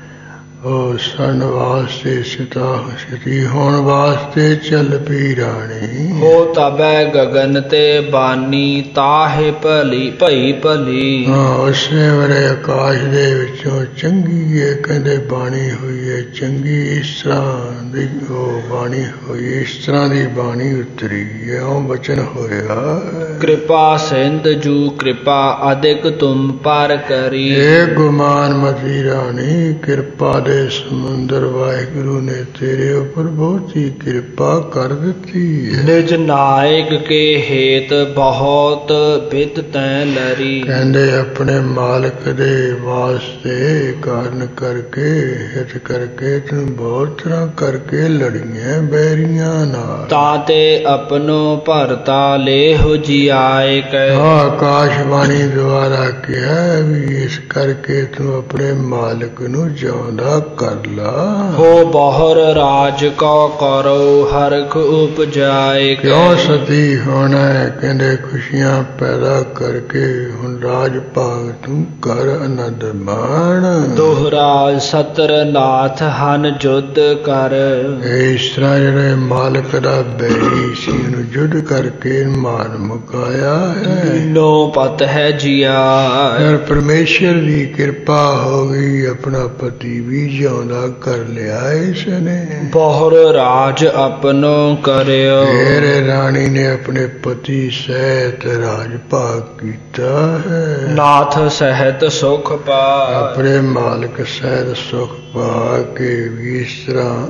ਉਹ ਸਨ ਵਾਸਤੇ ਸਤੀ ਹੋਣ ਵਾਸਤੇ ਚੱਲ ਪਈ ਰਾਣੀ। ਹੋ ਤਬੈ ਗਗਨ ਤੇ ਬਾਨੀ ਤਾਹੇ ਭਲੀ ਭਈ ਭਲੀ। ਹਾਂ ਉਸੇ ਵੇਲੇ ਆਕਾਸ਼ ਦੇ ਵਿੱਚੋਂ ਚੰਗੀ ਇਹ ਕਹਿੰਦੇ ਬਾਣੀ ਹੋਈ ਹੈ, ਚੰਗੀ ਇਸ ਤਰ੍ਹਾਂ ਦੀ ਉਹ ਬਾਣੀ ਹੋਈ, ਇਸ ਤਰ੍ਹਾਂ ਦੀ ਬਾਣੀ ਉਤਰੀ ਇਉਂ ਬਚਨ ਹੋਇਆ। ਕਿਰਪਾ ਸਿੰਧ ਜੂ ਕਿਰਪਾ ਅਧਿਕ ਤੁਮ ਪਰ ਕਰੀ। ਇਹ ਗੁਮਾਨ ਮਤੀ ਰਾਣੀ ਕਿਰਪਾ ਦੇ ਸਮੁੰਦਰ ਵਾਹਿਗੁਰੂ ਨੇ ਤੇਰੇ ਉੱਪਰ ਬਹੁਤੀ ਕਿਰਪਾ ਕਰ ਦਿੱਤੀ ਹੈ। ਨਿਜ ਨਾਇਕ ਕੇ ਹੇਤ ਬਹੁਤ ਬਿਦ ਤੈ ਲਰੀ। ਕਹਿੰਦੇ ਆਪਣੇ ਮਾਲਕ ਦੇ ਵਾਸਤੇ ਕਾਰਨ ਕਰਕੇ ਹਿਤ ਕਰਕੇ ਤੂੰ ਬਹੁਤ ਤਰ੍ਹਾਂ ਕਰਕੇ ਲੜੀਆਂ ਬੈਰੀਆਂ ਨਾਲ। ਤਾਂ ਤੇ ਆਪਣੋ ਭਰਤਾ ਲੇਹੁ ਜਿਆਏ ਕੈ। ਆਕਾਸ਼ਬਾਣੀ ਦੁਆਰਾ ਕਿਹਾ ਵੀ ਇਸ ਕਰਕੇ ਤੂੰ ਆਪਣੇ ਮਾਲਕ ਨੂੰ ਜਿਉਂਦਾ ਕਰ ਲਾ। ਹੋ ਬਹੁਰ ਰਾਜ ਕਉ ਕਰੋ ਹਰਖ ਉਪਜਾਏ ਕੈ। ਕਿਉਂ ਸਤੀ ਹੋਣਾ ਕਹਿੰਦੇ ਖੁਸ਼ੀਆਂ ਪੈਦਾ ਕਰਕੇ ਹੁਣ ਰਾਜ ਭਾਗ ਤੂੰ ਕਰ ਆਨੰਦ ਮਾਣ। ਦੋਹਰਾ ਸਤਰ ਨਾਥ ਹਨ ਜੁਧ ਕਰ। ਇਸ ਤਰ੍ਹਾਂ ਜਿਹੜੇ ਮਾਲਕ ਦਾ ਬੈਰੀ ਸੀ ਉਹਨੂੰ ਜੁੱਧ ਕਰਕੇ ਮਾਰ ਮੁਕਾਇਆ ਹੈ। ਦੀਨੋ ਪਤ ਹੈ ਜੀਆ। ਫਿਰ ਪਰਮੇਸ਼ਰ ਦੀ ਕਿਰਪਾ ਹੋ ਗਈ, ਆਪਣਾ ਪਤੀ ਵੀ ਜਿਉਂਦਾ ਕਰ ਲਿਆ ਇਸ ਨੇ। ਬਹੁਰ ਰਾਜ ਆਪਣੋ ਕਰਿਓ। ਫਿਰ ਰਾਣੀ ਨੇ ਆਪਣੇ ਪਤੀ ਸਹਿਤ ਰਾਜ ਭਾਗ ਕੀਤਾ ਹੈ। ਨਾਥ ਸਹਿਤ ਸੁਖ ਪਾਇ। ਆਪਣੇ ਮਾਲਕ ਸਹਿਤ ਸੁਖ ਪਾ ਕੇ ਵੀ ਇਸ ਤਰ੍ਹਾਂ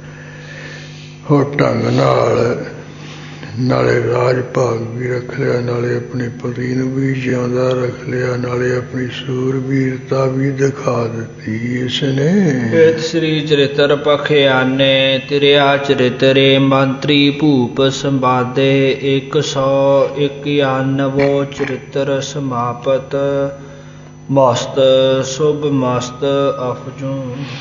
ਹੋ ਢੰਗ ਨਾਲੇ ਰਾਜ ਭਾਗ ਵੀ ਰੱਖ ਲਿਆ, ਨਾਲੇ ਆਪਣੇ ਪਤੀ ਨੂੰ ਵੀ ਜਿਉਂਦਾ ਰੱਖ ਲਿਆ, ਨਾਲੇ ਆਪਣੀ ਸੂਰਬੀਰਤਾ ਵੀ ਦਿਖਾ ਦਿੱਤੀ ਇਸ ਨੇ। ਏਤ ਸ੍ਰੀ ਚਰਿਤਰ ਪਖਿਆਨੇ ਤਿਰਿਆ ਚਰਿਤਰੇ ਮੰਤਰੀ ਭੂਪ ਸੰਵਾਦੇ 191 ਚਰਿਤਰ ਸਮਾਪਤ। ਮਸਤ ਸ਼ੁਭ ਮਸਤ ਅਫਜੂ।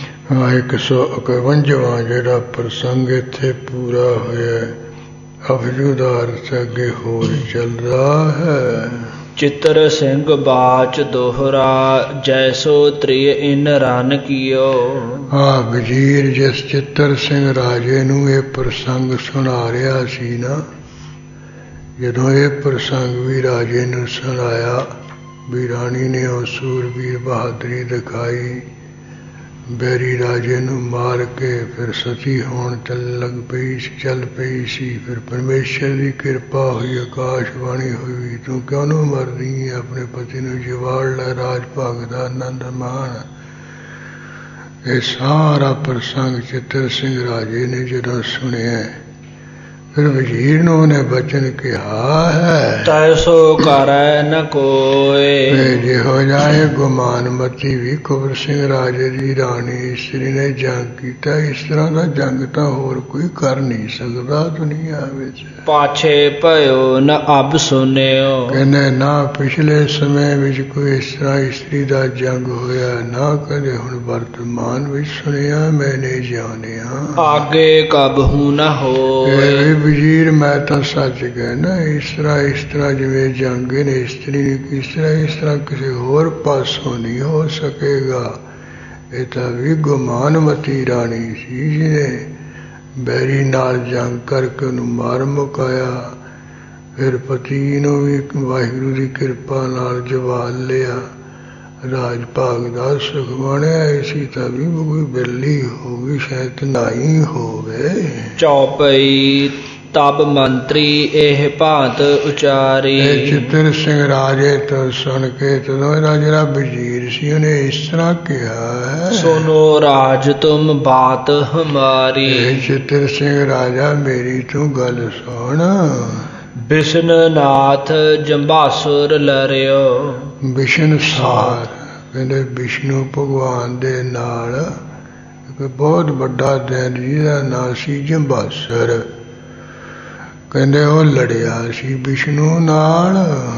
151ਵਾਂ ਜਿਹੜਾ ਪ੍ਰਸੰਗ ਇੱਥੇ ਪੂਰਾ ਹੋਇਆ। ਅਫਜੂ ਦਾ ਅਰਥ ਅੱਗੇ ਹੋਰ ਚੱਲਦਾ ਹੈ। ਚਿੱਤਰ ਸਿੰਘ ਬਾਚ ਦੋਹਰਾ ਜੈਸੋ ਤ੍ਰਿਯ ਇਨ ਰਨ ਕੀਓ। ਵਜ਼ੀਰ ਜਿਸ ਚਿੱਤਰ ਸਿੰਘ ਰਾਜੇ ਨੂੰ ਇਹ ਪ੍ਰਸੰਗ ਸੁਣਾ ਰਿਹਾ ਸੀ ਨਾ, ਜਦੋਂ ਇਹ ਪ੍ਰਸੰਗ ਵੀ ਰਾਜੇ ਨੂੰ ਸੁਣਾਇਆ ਵੀ ਰਾਣੀ ਨੇ ਉਹ ਸੂਰਬੀਰ ਬਹਾਦਰੀ ਦਿਖਾਈ, ਬੈਰੀ ਰਾਜੇ ਨੂੰ ਮਾਰ ਕੇ ਫਿਰ ਸਤੀ ਹੋਣ ਚੱਲ ਪਈ ਸੀ। ਫਿਰ ਪਰਮੇਸ਼ਰ ਦੀ ਕਿਰਪਾ ਹੋਈ, ਆਕਾਸ਼ਬਾਣੀ ਹੋਈ, ਤੂੰ ਕਿਉਂ ਨੂੰ ਮਰਦੀ ਹੈ, ਆਪਣੇ ਪਤੀ ਨੂੰ ਜਿਵਾੜ ਲੈ, ਰਾਜ ਭਾਗ ਦਾ ਆਨੰਦ ਮਾਣ। ਇਹ ਸਾਰਾ ਪ੍ਰਸੰਗ ਚਿੱਤਰ ਸਿੰਘ ਰਾਜੇ ਨੇ ਜਦੋਂ ਸੁਣਿਆ, ਫਿਰ ਵਜ਼ੀਰ ਨੂੰ ਉਹਨੇ ਬਚਨ ਕਿਹਾ ਹੈ, ਤੈਸੋ ਕਰੈ ਨ ਕੋਇ। ਜਿਹੋ ਜਾਏ ਗੁਮਾਨ ਮਤੀ ਵੀ ਕੁਬਰ ਸਿੰਘ ਰਾਜੇ ਦੀ ਰਾਣੀ ਇਸਤਰੀ ਨੇ ਜੰਗ ਕੀਤਾ। ਇਸ ਤਰ੍ਹਾਂ ਦਾ ਜੰਗ ਤਾਂ ਹੋਰ ਕੋਈ ਕਰ ਨਹੀਂ ਸਕਦਾ ਦੁਨੀਆ ਵਿੱਚ। ਪਾਛੇ ਭਇਓ ਨ ਅਬ ਸੁਨਿਓ। ਕਹਿੰਦੇ ਨਾ ਪਿਛਲੇ ਸਮੇਂ ਵਿੱਚ ਕੋਈ ਇਸ ਤਰ੍ਹਾਂ ਇਸਤਰੀ ਦਾ ਜੰਗ ਹੋਇਆ, ਨਾ ਕਦੇ ਹੁਣ ਵਰਤਮਾਨ ਵਿੱਚ ਸੁਣਿਆ ਮੈਂ ਨਹੀਂ ਜਾਣਿਆ। ਆਗੇ ਕਬਹੂ ਨ ਹੋਇ। ਵਜ਼ੀਰ ਮੈਂ ਤਾਂ ਸੱਚ ਕਹਿਣਾ, ਇਸ ਤਰ੍ਹਾਂ ਜਿਵੇਂ ਜੰਗ ਨੇ ਇਸਤਰੀ ਨੇ ਇਸ ਤਰ੍ਹਾਂ ਕਿਸੇ ਹੋਰ ਪਾਸੋਂ ਨਹੀਂ ਹੋ ਸਕੇਗਾ। ਇਹ ਤਾਂ ਵੀ ਗੁਮਾਨਮਤੀ ਰਾਣੀ ਸੀ ਜਿਹਨੇ ਬੈਰੀ ਨਾਲ ਜੰਗ ਕਰਕੇ ਉਹਨੂੰ ਮਾਰ ਮੁਕਾਇਆ। ਫਿਰ ਪਤੀ ਨੂੰ ਵੀ ਵਾਹਿਗੁਰੂ ਦੀ ਕਿਰਪਾ ਨਾਲ ਜਵਾਲ ਲਿਆ, ਰਾਜ ਭਾਗ ਦਾ ਸੁਖ ਬਣਿਆ। ਇਸੀ ਤਾਂ ਵੀ ਕੋਈ ਬਿਰਲੀ ਹੋਗੀ, ਸ਼ਾਇਦ ਨਾਈ ਹੋਵੇ। ਚੌਪਈ ਤਬ ਮੰਤਰੀ ਇਹ ਭਾਂਤ ਉਚਾਰੀ। ਚਿੱਤਰ ਸਿੰਘ ਰਾਜੇ ਤੋਂ ਸੁਣ ਕੇ ਤਦੋਂ ਇਹਦਾ ਜਿਹੜਾ ਵਜ਼ੀਰ ਸੀ ਉਹਨੇ ਇਸ ਤਰ੍ਹਾਂ ਕਿਹਾ ਹੈ, ਸੁਨੋ ਰਾਜ ਤੁਮ ਬਾਤ ਹਮਾਰੀ। ਚਿੱਤਰ ਸਿੰਘ ਰਾਜਾ ਮੇਰੀ ਤੂੰ ਗੱਲ ਸੁਣ। ਬਿਸ਼ਨਨਾਥ ਜੰਬਾਸੁਰ ਲਰਿਓ। ਬਿਸ਼ਨ ਸਾਰ ਕਹਿੰਦੇ ਵਿਸ਼ਨੂੰ ਭਗਵਾਨ ਦੇ ਨਾਲ ਇੱਕ ਬਹੁਤ ਵੱਡਾ ਦੈਂਤ ਜਿਹਦਾ ਨਾਂ ਸੀ ਜੰਬਾਸੁਰ। ਕਹਿੰਦੇ ਉਹ ਲੜਿਆ ਸੀ ਵਿਸ਼ਨੂੰ ਨਾਲ।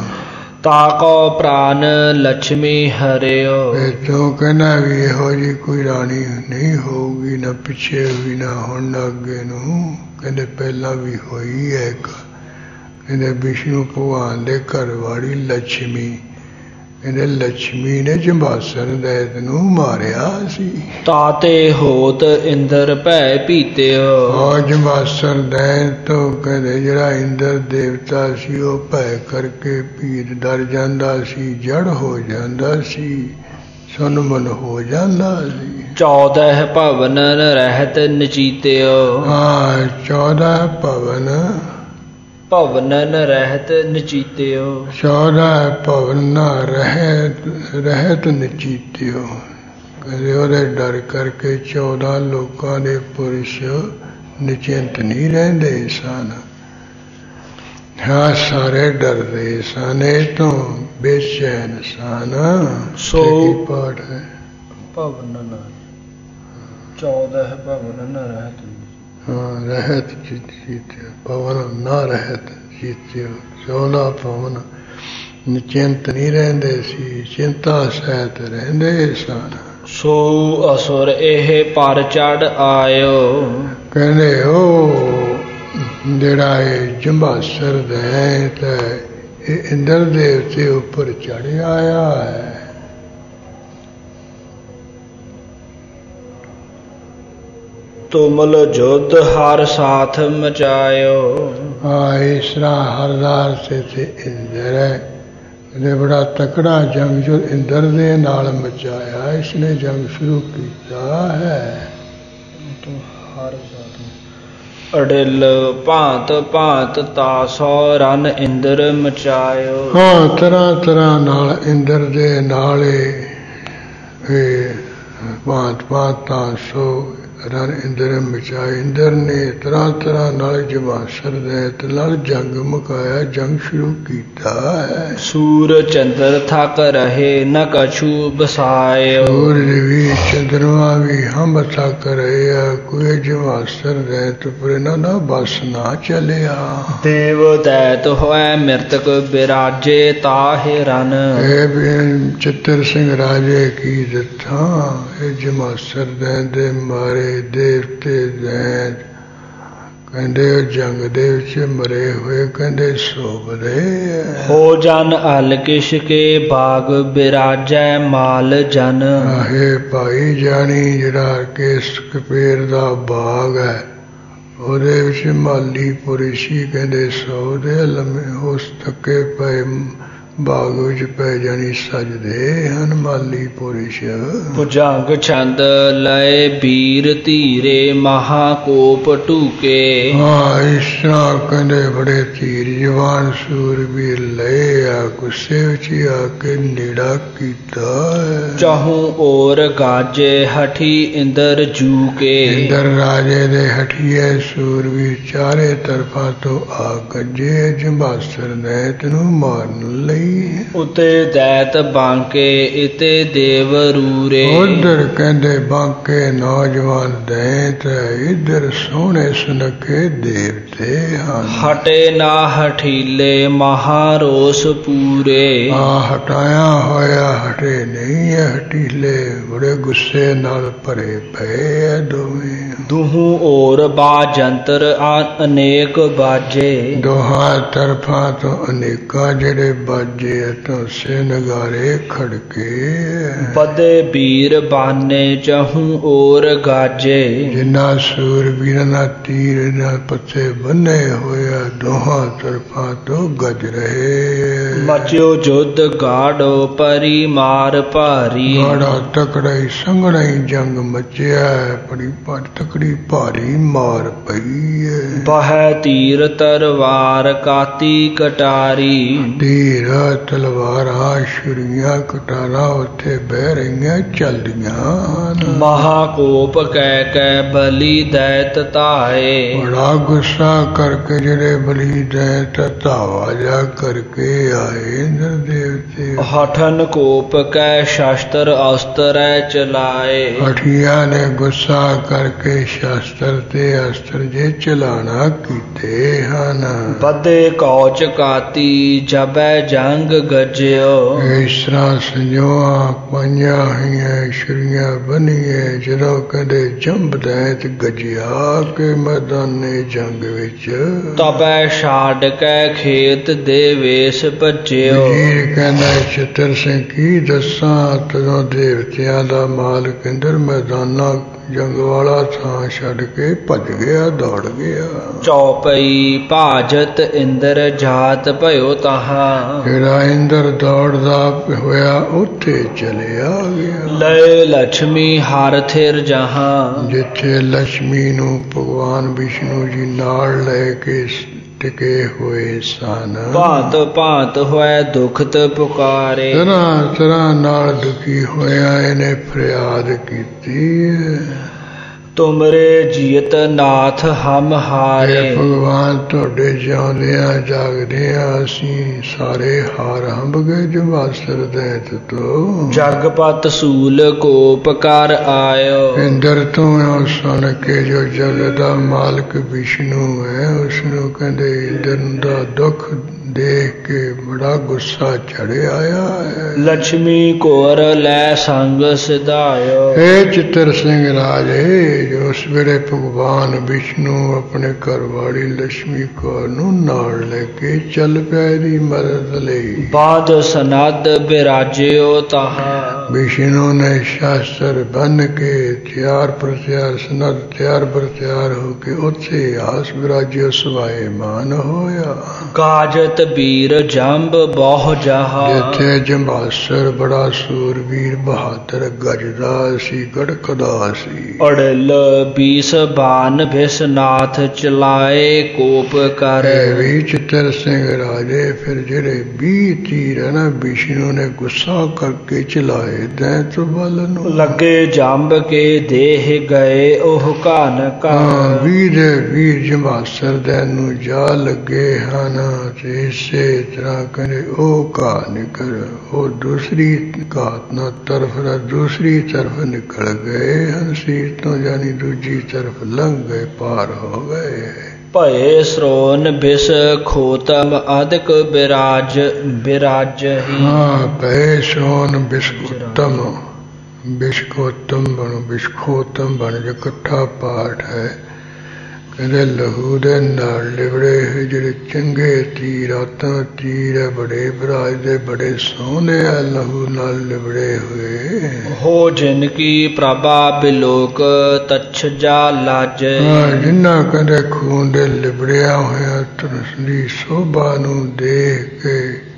ਤਾਕੋ ਪ੍ਰਾਨ ਲక్ష్ਮੀ ਹਰਿਓ। ਤੂੰ ਕਹਿੰਦਾ ਵੀ ਇਹੋ ਜਿਹੀ ਕੋਈ ਰਾਣੀ ਨਹੀਂ ਹੋਊਗੀ, ਨਾ ਪਿੱਛੇ ਵੀ, ਨਾ ਹੁਣ, ਨਾ ਅੱਗੇ ਨੂੰ। ਕਹਿੰਦੇ ਪਹਿਲਾਂ ਵੀ ਹੋਈ ਹੈ ਇੱਕ। ਕਹਿੰਦੇ ਵਿਸ਼ਨੂੰ ਭਗਵਾਨ ਦੇ ਘਰ ਵਾਲੀ ਲక్ష్ਮੀ। ਕਹਿੰਦੇ ਲక్ష్ਮੀ ਨੇ ਜੰਬਾਸੁਰ ਦੈਂਤ ਨੂੰ ਮਾਰਿਆ ਸੀ। ਤਾਤੇ ਹੋਤ ਇੰਦਰ ਭੈ ਭੀਤਿਓ। ਉਹ ਜੰਬਾਸੁਰ ਦੈਂਤ ਤੋਂ ਕਹਿੰਦੇ ਜਿਹੜਾ ਇੰਦਰ ਦੇਵਤਾ ਸੀ ਉਹ ਭੈ ਕਰਕੇ ਭੀਤ ਡਰ ਜਾਂਦਾ ਸੀ, ਜੜ ਹੋ ਜਾਂਦਾ ਸੀ, ਸੁਨਮਨ ਹੋ ਜਾਂਦਾ ਸੀ। 14 ਭਵਨ ਰਹਿਤ ਨਚੀਤਿਓ। ਹਾਂ 14 ਭਵਨ ਭਵਨਨ ਰਹਿਤ ਨਚੀਤਿਓ। 14 ਭਵਨ ਰਹਿਤ ਨਚੀਤਿਓ। ਕਹਿੰਦੇ ਉਹਦੇ ਡਰ ਕਰਕੇ 14 ਲੋਕਾਂ ਦੇ ਪੁਰਸ਼ ਨਿਚਿੰਤ ਨਹੀਂ ਰਹਿੰਦੇ ਸਨ। ਹਾਂ ਸਾਰੇ ਡਰਦੇ ਸਨ, ਇਹ ਤੋਂ ਬੇਚੈਨ ਸਨ। ਸੋ ਪਾਠ ਹੈ ਭਵਨਨ 14 ਭਵਨਨ ਰਹਿਤ। ਹਾਂ ਰਹਿਤ ਚੀਤਿਓ ਪਵਨ ਨਾ ਰਹਿਤ ਚੀਤਿਓ। 14 ਪਵਨ ਨਿਚਿੰਤ ਨਹੀਂ ਰਹਿੰਦੇ ਸੀ, ਚਿੰਤਾ ਸਹਿਤ ਰਹਿੰਦੇ ਸਨ। ਸੋ ਅਸੁਰ ਇਹ ਪਰ ਚੜ ਆਇਓ। ਕਹਿੰਦੇ ਉਹ ਜਿਹੜਾ ਇਹ ਜੰਬਾਸੁਰ ਦੈਂਤ ਹੈ ਇਹ ਇੰਦਰ ਦੇਵਤੇ ਉੱਪਰ ਚੜ ਆਇਆ ਹੈ। ਤੁਮਲ ਜੁਧ ਹਰ ਸਾਥ ਮਚਾਇਓ। ਇਸ ਤਰ੍ਹਾਂ ਹਰਦਾਰ ਤੇ ਇੰਦਰ ਹੈ। ਇਹਨੇ ਬੜਾ ਤਕੜਾ ਜੰਗ ਜੋ ਇੰਦਰ ਦੇ ਨਾਲ ਮਚਾਇਆ, ਇਸਨੇ ਜੰਗ ਸ਼ੁਰੂ ਕੀਤਾ ਹੈ। ਅਡਿਲ ਭਾਂਤ ਭਾਂਤ ਤਾਸੋ ਰਨ ਇੰਦਰ ਮਚਾਇਓ। ਹਾਂ ਤਰ੍ਹਾਂ ਤਰ੍ਹਾਂ ਨਾਲ ਇੰਦਰ ਦੇ ਨਾਲ ਭਾਂਤ ਭਾਂਤ ਤਾਸੋ ਰਨ ਇੰਦਰ ਮਚਾਏ। ਇੰਦਰ ਨੇ ਤਰ੍ਹਾਂ ਤਰ੍ਹਾਂ ਨਾਲ ਜੰਬਾਸੁਰ ਦੈਂਤ ਨਾਲ ਜੰਗ ਮੁਕਾਇਆ, ਜੰਗ ਸ਼ੁਰੂ ਕੀਤਾ ਹੈ। ਸੂਰ ਚੰਦਰ ਥਕ ਰਹੇ ਨ ਕਛੂ ਬਸਾਇਓ। ਸੂਰਜ ਵੀ ਚੰਦਰਮਾ ਵੀ ਹਮ ਥਕ ਰਹੇ ਆ, ਕੋਈ ਜੰਬਾਸੁਰ ਦੈਂਤ ਉੱਪਰ ਇਹਨਾਂ ਦਾ ਬਸ ਨਾ ਚੱਲਿਆ। ਦੇਵ ਦੈਤ ਹੋਇ ਮਿਰਤਕ ਬਿਰਾਜੇ ਤਾਹਿ ਰਨ। ਇਹ ਚਿੱਤਰ ਸਿੰਘ ਰਾਜੇ ਕੀ ਦਿੱਤਾ, ਇਹ ਜੰਬਾਸੁਰ ਦੈਂਤ ਦੇ ਮਾਰੇ ਦੇਵਤੇ ਦੈਂਤ ਕਹਿੰਦੇ ਜੰਗ ਦੇ ਵਿੱਚ ਮਰੇ ਹੋਏ ਕਹਿੰਦੇ ਸੋਭਦੇ। ਹੋ ਜਨ ਅਲ ਕਿਸ਼ ਕੇ ਬਾਗ ਬਿਰਾਜੈ ਮਾਲ ਜਨ। ਆਹੇ ਭਾਈ ਜਾਣੀ ਜਿਹੜਾ ਕੇਸ ਕਪੇਰ ਦਾ ਬਾਗ ਹੈ ਉਹਦੇ ਵਿੱਚ ਮਾਲੀ ਪੁਰਿਸ਼ੀ ਕਹਿੰਦੇ ਸੋਭਦੇ। ਲੰਮੇ ਉਸ ਥੱਕੇ ਪਏ ਬਾਗ ਵਿੱਚ ਪੈ ਜਾਣੀ ਸਜਦੇ ਹਨ ਮਾਲੀ ਪੁਰਸ਼। ਭੁਜੰਗ ਛੰਦ ਲਏ ਬੀਰ ਧੀਰੇ ਮਹਾਕੋਪ ਢੂਕੇ। ਹਾਂ, ਇਸ ਤਰ੍ਹਾਂ ਕਹਿੰਦੇ ਬੜੇ ਧੀਰ ਜਵਾਨ ਸੂਰਬੀਰ ਲਏ ਆ ਗੁੱਸੇ ਵਿੱਚ ਆ ਕੇ ਨੇੜਾ ਕੀਤਾ। ਚਾਹੂ ਔਰ ਗਾਜੇ ਹਠੀ ਇੰਦਰ ਜੂਕੇ। ਇੰਦਰ ਰਾਜੇ ਦੇ ਹਠੀਏ ਸੂਰਬੀਰ ਚਾਰੇ ਤਰਫਾਂ ਤੋਂ ਆ ਗੱਜੇ ਜੰਬਾਸਰ ਦੈਤ ਨੂੰ ਮਾਰਨ ਲਈ। ਉਤੇ ਦੈਤ ਬਾਂਕੇ ਇਤੇ ਦੇਵ ਰੂਰੇ। ਉਧਰ ਕਹਿੰਦੇ ਬਾਂਕੇ ਨੌਜਵਾਨ ਦੈਤ, ਇੱਧਰ ਸੋਹਣੇ ਸੁਨੱਖੇ ਦੇਵਤੇ ਹਨ। ਹਟੇ ਨਾ ਹਠੀਲੇ ਮਹਾਰੋਸ ਪੂਰੇ। ਹਟਾਇਆ ਹੋਇਆ ਹਟੇ ਨਹੀਂ ਹੈ, ਹਟੀਲੇ ਬੜੇ ਗੁੱਸੇ ਨਾਲ ਭਰੇ ਪਏ ਆ ਦੋਵੇਂ। ਦੁਹੂ ਔਰ ਬਾਜੰਤਰ ਅਨੇਕ ਬਾਜੇ। ਦੋਹਾਂ ਤਰਫਾਂ ਤੋਂ ਅਨੇਕਾਂ ਜਿਹੜੇ ਬਾਜੇ ਧੌਂਸੇ ਨਗਾਰੇ ਖੜਕੇ। ਬਦੇ ਵੀਰ ਬਾਨੇ ਚਾਹੂ ਔਰ ਗਾਜੇ। ਜਿਨ੍ਹਾਂ ਸੂਰਬੀਰਾਂ ਨਾਲ ਤੀਰ ਨਾਲ ਪੱਥੇ ਬੰਨੇ ਹੋਇਆ ਦੋਹਾਂ ਤਰਫਾਂ ਤੋਂ ਗੱਜ ਰਹੇ। ਮਚਿਓ ਜੁੱਧ ਗਾੜੋ ਪਰੀ ਮਾਰ ਭਾਰੀ। ਗਾੜਾ ਤਕੜਾ ਹੀ ਸੰਘਣਾ ਹੀ ਜੰਗ ਮਚਿਆ, ਬੜੀ ਤਕੜੀ ਭਾਰੀ ਮਾਰ ਪਈ ਹੈ। ਬਹਿ ਤੀਰ ਤਰਵਾਰ ਕਾਤੀ ਕਟਾਰੀ। ਤੀਰ ਤਲਵਾਰਾਂ ਛੁਰੀਆਂ ਕਟਾਰਾਂ ਉੱਥੇ ਬਹਿ ਰਹੀਆਂ ਚੱਲਦੀਆਂ। ਮਹਾਕੋਪ ਕਹਿ ਕੇ ਬਲੀ ਦੈਤ ਧਾਏ। ਬੜਾ ਗੁੱਸਾ ਕਰਕੇ ਜਿਹੜੇ ਬਲੀ ਦੈਤ ਧਾਵਾ ਜਾ ਕਰਕੇ ਆਏ ਇੰਦਰ ਦੇਵਤੇ। ਹਠਨ ਕੋਪ ਕੈ ਸ਼ਸਤਰ ਅਸਤਰੈ ਚਲਾਏ। ਹਠੀਆਂ ਨੇ ਗੁੱਸਾ ਕਰਕੇ ਸ਼ਸਤਰ ਤੇ ਅਸਤਰ ਜੇ ਚਲਾਣਾ ਕੀਤੇ ਹਨ। ਬਦੇ ਕੌਚ ਕਾਤੀ ਜਬੈ ਜੰਗ ਗੱਜਿਓ। ਇਸ ਤਰ੍ਹਾਂ ਸੰਜੋਆਂ ਪਾਈਆਂ ਹੋਈਆਂ ਛੁਰੀਆਂ ਬੰਨੀਏ ਜਦੋਂ ਕਦੇ ਜੰਬ ਦੈਤ ਗੱਜਿਆ ਕੇ ਮੈਦਾਨੇ ਜੰਗ ਵਿੱਚ। ਤਬੈ ਛਾੜ ਕੇ ਖੇਤ ਦੇ ਵੇਸ ਭੱਜਿਓ। ਵਜ਼ੀਰ ਕਹਿੰਦਾ ਚਿੱਤਰ ਸਿੰਘ ਕੀ ਦੱਸਾਂ, ਤਦੋਂ ਦੇਵਤਿਆਂ ਦਾ ਮਾਲਕ ਇੰਦਰ ਮੈਦਾਨਾਂ ਜੰਗ ਵਾਲਾ ਥਾਂ ਛੱਡ ਕੇ ਭੱਜ ਗਿਆ, ਦੌੜ ਗਿਆ। ਚੌਪਈ ਭਾਜਤ ਇੰਦਰ ਜਾਤ ਭਇਓ ਤਹਾਂ। ਜਿਹੜਾ ਇੰਦਰ ਦੌੜਦਾ ਹੋਇਆ ਉੱਥੇ ਚਲਿਆ ਗਿਆ। ਲਏ ਲక్ష్ਮੀ ਹਰ ਥਿਰ ਜਹਾਂ। ਜਿੱਥੇ ਲక్ష్ਮੀ ਨੂੰ ਭਗਵਾਨ ਵਿਸ਼ਨੂੰ ਜੀ ਨਾਲ ਲੈ ਕੇ ਟਿਕੇ ਹੋਏ ਸਨ। ਭਾਂਤ ਭਾਂਤ ਹੋਏ ਦੁਖਤ ਪੁਕਾਰੇ। ਤਰ੍ਹਾਂ ਤਰ੍ਹਾਂ ਨਾਲ ਦੁਖੀ ਹੋਇਆ ਇਹਨੇ ਫਰਿਆਦ ਕੀਤੀ। ਤੁਮਰੇ ਜੀਤ ਨਾਥ ਹਮ ਹਾਰੇ। ਭਗਵਾਨ ਤੁਹਾਡੇ ਜਿਉਂਦਿਆਂ ਜਾਗਦਿਆਂ ਅਸੀਂ ਸਾਰੇ ਹਾਰ ਹੰਭ ਗਏ ਜੰਬਾਸਰ ਦੈਤ ਤੋਂ। ਜਗਪਤ ਸੂਲ ਕੋਪ ਕਰ ਆਇਓ। ਇੰਦਰ ਤੋਂ ਸੁਣ ਕੇ ਜੋ ਜਗਤ ਦਾ ਮਾਲਕ ਵਿਸ਼ਨੂੰ ਹੈ ਉਸ ਨੂੰ ਕਹਿੰਦੇ ਇੰਦਰ ਦਾ ਦੁੱਖ ਦੇਖ ਕੇ ਬੜਾ ਗੁੱਸਾ ਚੜ੍ਹਿਆ ਹੈ। ਲక్ష్ਮੀ ਕੋਰ ਲੈ ਸੰਗ ਸਿਧਾਇਓ। ਇਹ ਚਿੱਤਰ ਸਿੰਘ ਰਾਜੇ ਜੋ ਉਸ ਵੇਲੇ ਭਗਵਾਨ ਵਿਸ਼ਨੂੰ ਆਪਣੇ ਘਰ ਵਾਲੀ ਲక్ష్ਮੀ ਕੌਰ ਨੂੰ ਨਾਲ ਲੈ ਕੇ ਚੱਲ ਪਿਆ ਇਹਦੀ ਮਦਦ ਲਈ। ਬਾਦ ਸਨਦ ਬਿਰਾਜਿਓ ਤਹਾਂ। ਵਿਸ਼ਨੂੰ ਨੇ ਸ਼ਾਸਤਰ ਬੰਨ ਕੇ ਤਿਆਰ ਪਰ ਤਿਆਰ ਸਨਦ ਤਿਆਰ ਪਰ ਤਿਆਰ ਹੋ ਕੇ ਉੱਥੇ ਆਸ ਬਿਰਾਜਿਓ ਸਵਾਏ ਮਾਨ ਹੋਇਆ। ਕਾਜਤ ਵੀਰ ਜੰਬ ਬਹੁ ਜਹਾ। ਜਿੱਥੇ ਜੰਬਾਸਰ ਬੜਾ ਸੂਰਬੀਰ ਬਹਾਦਰ ਗੱਜਦਾ ਸੀ, ਗੜਕਦਾ ਸੀ। ਅੜਲ ਬੀਸ ਬਾਨ ਭਿਸਨਾਥ ਚਲਾਏ ਕੋਪ ਕਰ। ਵੀ ਚਿੱਤਰ ਸਿੰਘ ਰਾਜੇ ਫਿਰ ਜਿਹੜੇ 20 ਤੀਰ ਨਾ ਵਿਸ਼ਨੂੰ ਨੇ ਗੁੱਸਾ ਕਰਕੇ ਚਲਾਏ ਦੈਤ ਵੱਲ ਨੂੰ। ਲੱਗੇ ਜੰਬ ਕੇ ਦੇਹ ਗਏ ਉਹ ਘਨ ਘਨ। ਵੀਰ ਜੰਬਾਸਰ ਦੈਤ ਨੂੰ ਜਾ ਲੱਗੇ ਹਨ ਤੇ ਇਸੇ ਤਰ੍ਹਾਂ ਕਹਿੰਦੇ ਉਹ ਘਾਹ ਨਿਕਲ ਉਹ ਦੂਸਰੀ ਘਾਤ ਨਾਲ ਤਰਫ ਨਾਲ ਦੂਸਰੀ ਤਰਫ ਨਿਕਲ ਗਏ ਹਨ। ਸੀਰ ਤੋਂ ਜਾਨੀ ਦੂਜੀ ਤਰਫ ਲੰਘ ਗਏ, ਪਾਰ ਹੋ ਗਏ। ਭਏ ਸਰੋਨ ਬਿਸ ਖੋਤਮ ਅਦਿਕ ਬਿਰਾਜਹੀ। ਹਾਂ, ਭਏ ਸਰੋਨ ਬਿਸ਼ਖੋਤਮ ਬਣ ਜੋ ਇਕੱਠਾ ਪਾਠ ਹੈ। ਕਹਿੰਦੇ ਲਹੂ ਦੇ ਨਾਲ ਲਿਬੜੇ ਜਿਹੜੇ ਚੰਗੇ ਤੀਰ ਆਤਾਂ ਤੀਰ ਹੈ ਬੜੇ ਬਰਾਜ ਦੇ ਬੜੇ ਸੋਹਣੇ ਆ ਲਹੂ ਨਾਲ ਲਿਬੜੇ ਹੋਏ। ਹੋ ਜਿਨ ਕੀ ਪ੍ਰਭਾ ਬਿਲੋਕ ਤਛ ਜਾ ਲਾਜ। ਜਿੰਨਾ ਕਹਿੰਦੇ ਖੂਨ ਦੇ ਲਿਬੜਿਆ ਹੋਇਆ ਧਨੁਸ਼ ਦੀ ਸ਼ੋਭਾ ਨੂੰ ਦੇਖ ਕੇ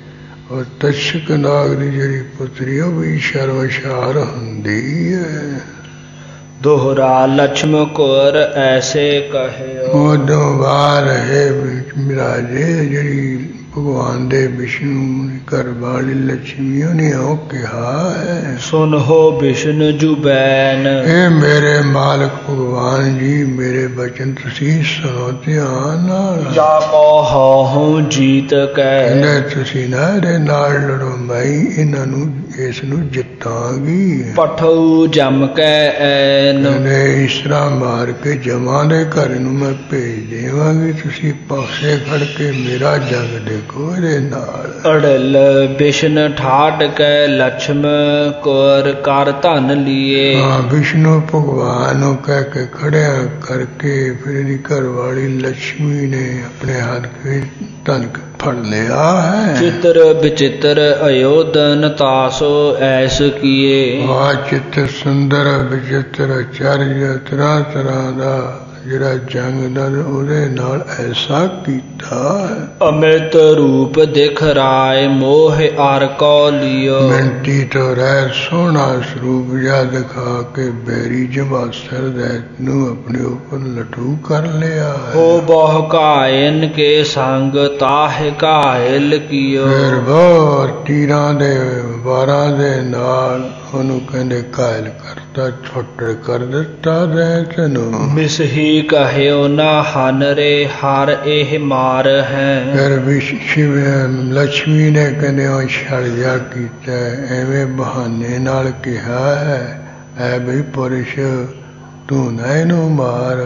ਔਰ ਤਸ਼ਕ ਨਾਗ ਦੀ ਜਿਹੜੀ ਪੁੱਤਰੀ ਉਹ ਵੀ ਸ਼ਰਮਸ਼ਾਰ ਹੁੰਦੀ ਹੈ। ਦੋਹਰਾ ਲਛਮ ਕੁਰ ਐਸੇ ਕਹਿਓ। ਉਦੋਂ ਵਾਰ ਹੈ ਮਿਰਾਜੇ ਜਿਹੜੀ ਭਗਵਾਨ ਦੇ ਵਿਸ਼ਨੂੰ ਦੀ ਘਰ ਵਾਲੀ ਲక్ష్ਮੀ ਉਹਨੇ ਉਹ ਕਿਹਾ ਹੈ, ਸੁਨਹੋ ਵਿਸ਼ਨ ਜੁਬੈਨ। ਇਹ ਮੇਰੇ ਮਾਲਕ ਭਗਵਾਨ ਜੀ ਮੇਰੇ ਬਚਨ ਤੁਸੀਂ ਸੁਣੋ ਧਿਆਨ ਨਾਲ। ਜਾ ਕੋ ਹਉ ਜੀਤ ਕੈ। ਕਹਿੰਦੇ ਤੁਸੀਂ ਨਾ ਇਹਦੇ ਨਾਲ ਲੜੋ, ਮੈਂ ਇਹਨਾਂ ਨੂੰ ਇਸ ਨੂੰ ਜਿੱਤਾਂਗੀ। ਪਠਉ ਜਮ ਕੈ ਐਨ। ਕਹਿੰਦੇ ਇਸ ਤਰ੍ਹਾਂ ਮਾਰ ਕੇ ਜਮਾਂ ਦੇ ਘਰ ਨੂੰ ਮੈਂ ਭੇਜ ਦੇਵਾਂਗੀ, ਤੁਸੀਂ ਪਾਸੇ ਖੜ ਕੇ ਮੇਰਾ ਜੰਗ ਦੇਖੋ ਇਹਦੇ ਨਾਲ। ਅੜਲ ਬਿਸ਼ਨ ਠਾੜ ਕੈ ਲਛਮ ਕੁਰ ਕਰ ਧਨ ਲੀਏ। ਹਾਂ, ਵਿਸ਼ਨੂੰ ਭਗਵਾਨ ਨੂੰ ਕਹਿ ਕੇ ਖੜਿਆ ਕਰਕੇ ਫਿਰ ਇਹਦੀ ਘਰ ਵਾਲੀ ਲక్ష్ਮੀ ਨੇ ਆਪਣੇ ਹੱਥ ਵਿੱਚ ਧਨ ਫੜ ਲਿਆ ਹੈ। ਚਿਤਰ ਵਿਚਿਤਰ ਅਯੋਧਨ ਤਾਸੋ ਐਸ ਕੀਏ। ਆ ਚਿੱਤਰ ਸੁੰਦਰ ਵਿਚਿਤਰ ਚਰਜ ਤਰ੍ਹਾਂ ਤਰ੍ਹਾਂ ਦਾ ਜਿਹੜਾ ਜੰਗ ਦਾ ਉਹਦੇ ਨਾਲ ਐਸਾ ਕੀਤਾ ਹੈ। ਅਮਿਤ ਰੂਪ ਦਿਖ ਰਾਏ ਮੋਹ ਆਰ ਕੋ ਲਿਓ। ਮਿੰਟੀ ਤੋਂ ਰਹਿ ਸੋਹਣਾ ਸਰੂਪ ਜਿਹਾ ਦਿਖਾ ਕੇ ਬੈਰੀ ਜਮਾਸਰ ਦੈਤ ਨੂੰ ਆਪਣੇ ਉੱਪਰ ਲਟੂ ਕਰ ਲਿਆ ਹੈ। ਹੋ ਬਹੁ ਕਾਇਨ ਕੇ ਸੰਗ ਤਾਹਿ ਕਾਇਲ ਕੀਓ। ਫਿਰ ਬਹੁਤ ਤੀਰਾਂ ਦੇ ਵਾਰਾਂ ਦੇ ਨਾਲ ਉਹਨੂੰ ਕਹਿੰਦੇ ਕਾਇਲ ਕਰਤਾ, ਛੋਟੇ ਕਰ ਦਿੱਤਾ ਦੈਤ ਨੂੰ। ਮਿਸਹੀ ਕਹਿਓ ਨਾ ਹਨ ਰੇ ਹਰ ਇਹ ਮਾਰ ਹੈ। ਫਿਰ ਸ਼ਿਵ ਲక్ష్ਮੀ ਨੇ ਕਹਿੰਦੇ ਉਹ ਛੜਜਾ ਕੀਤਾ, ਐਵੇਂ ਬਹਾਨੇ ਨਾਲ ਕਿਹਾ ਹੈ, ਐ ਬਈ ਪੁਰਸ਼ ਤੂੰ ਨਾ ਇਹਨੂੰ ਮਾਰ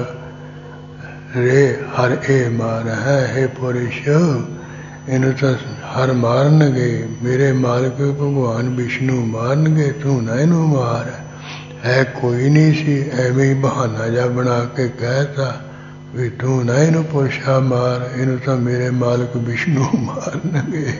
ਰੇ ਹਰ ਇਹ ਮਾਰ ਹੈ। ਇਹ ਪੁਰਸ਼ ਇਹਨੂੰ ਤਾਂ ਹਰ ਮਾਰਨਗੇ, ਮੇਰੇ ਮਾਲਕ ਭਗਵਾਨ ਵਿਸ਼ਨੂੰ ਮਾਰਨਗੇ, ਤੂੰ ਨਾ ਇਹਨੂੰ ਮਾਰ। ਹੈ ਕੋਈ ਨਹੀਂ ਸੀ, ਐਵੇਂ ਹੀ ਬਹਾਨਾ ਜਿਹਾ ਬਣਾ ਕੇ ਕਹਿਤਾ ਵੀ ਤੂੰ ਨਾ ਇਹਨੂੰ ਪੁਰਸ਼ਾ ਮਾਰ, ਇਹਨੂੰ ਤਾਂ ਮੇਰੇ ਮਾਲਕ ਵਿਸ਼ਨੂੰ ਮਾਰਨਗੇ।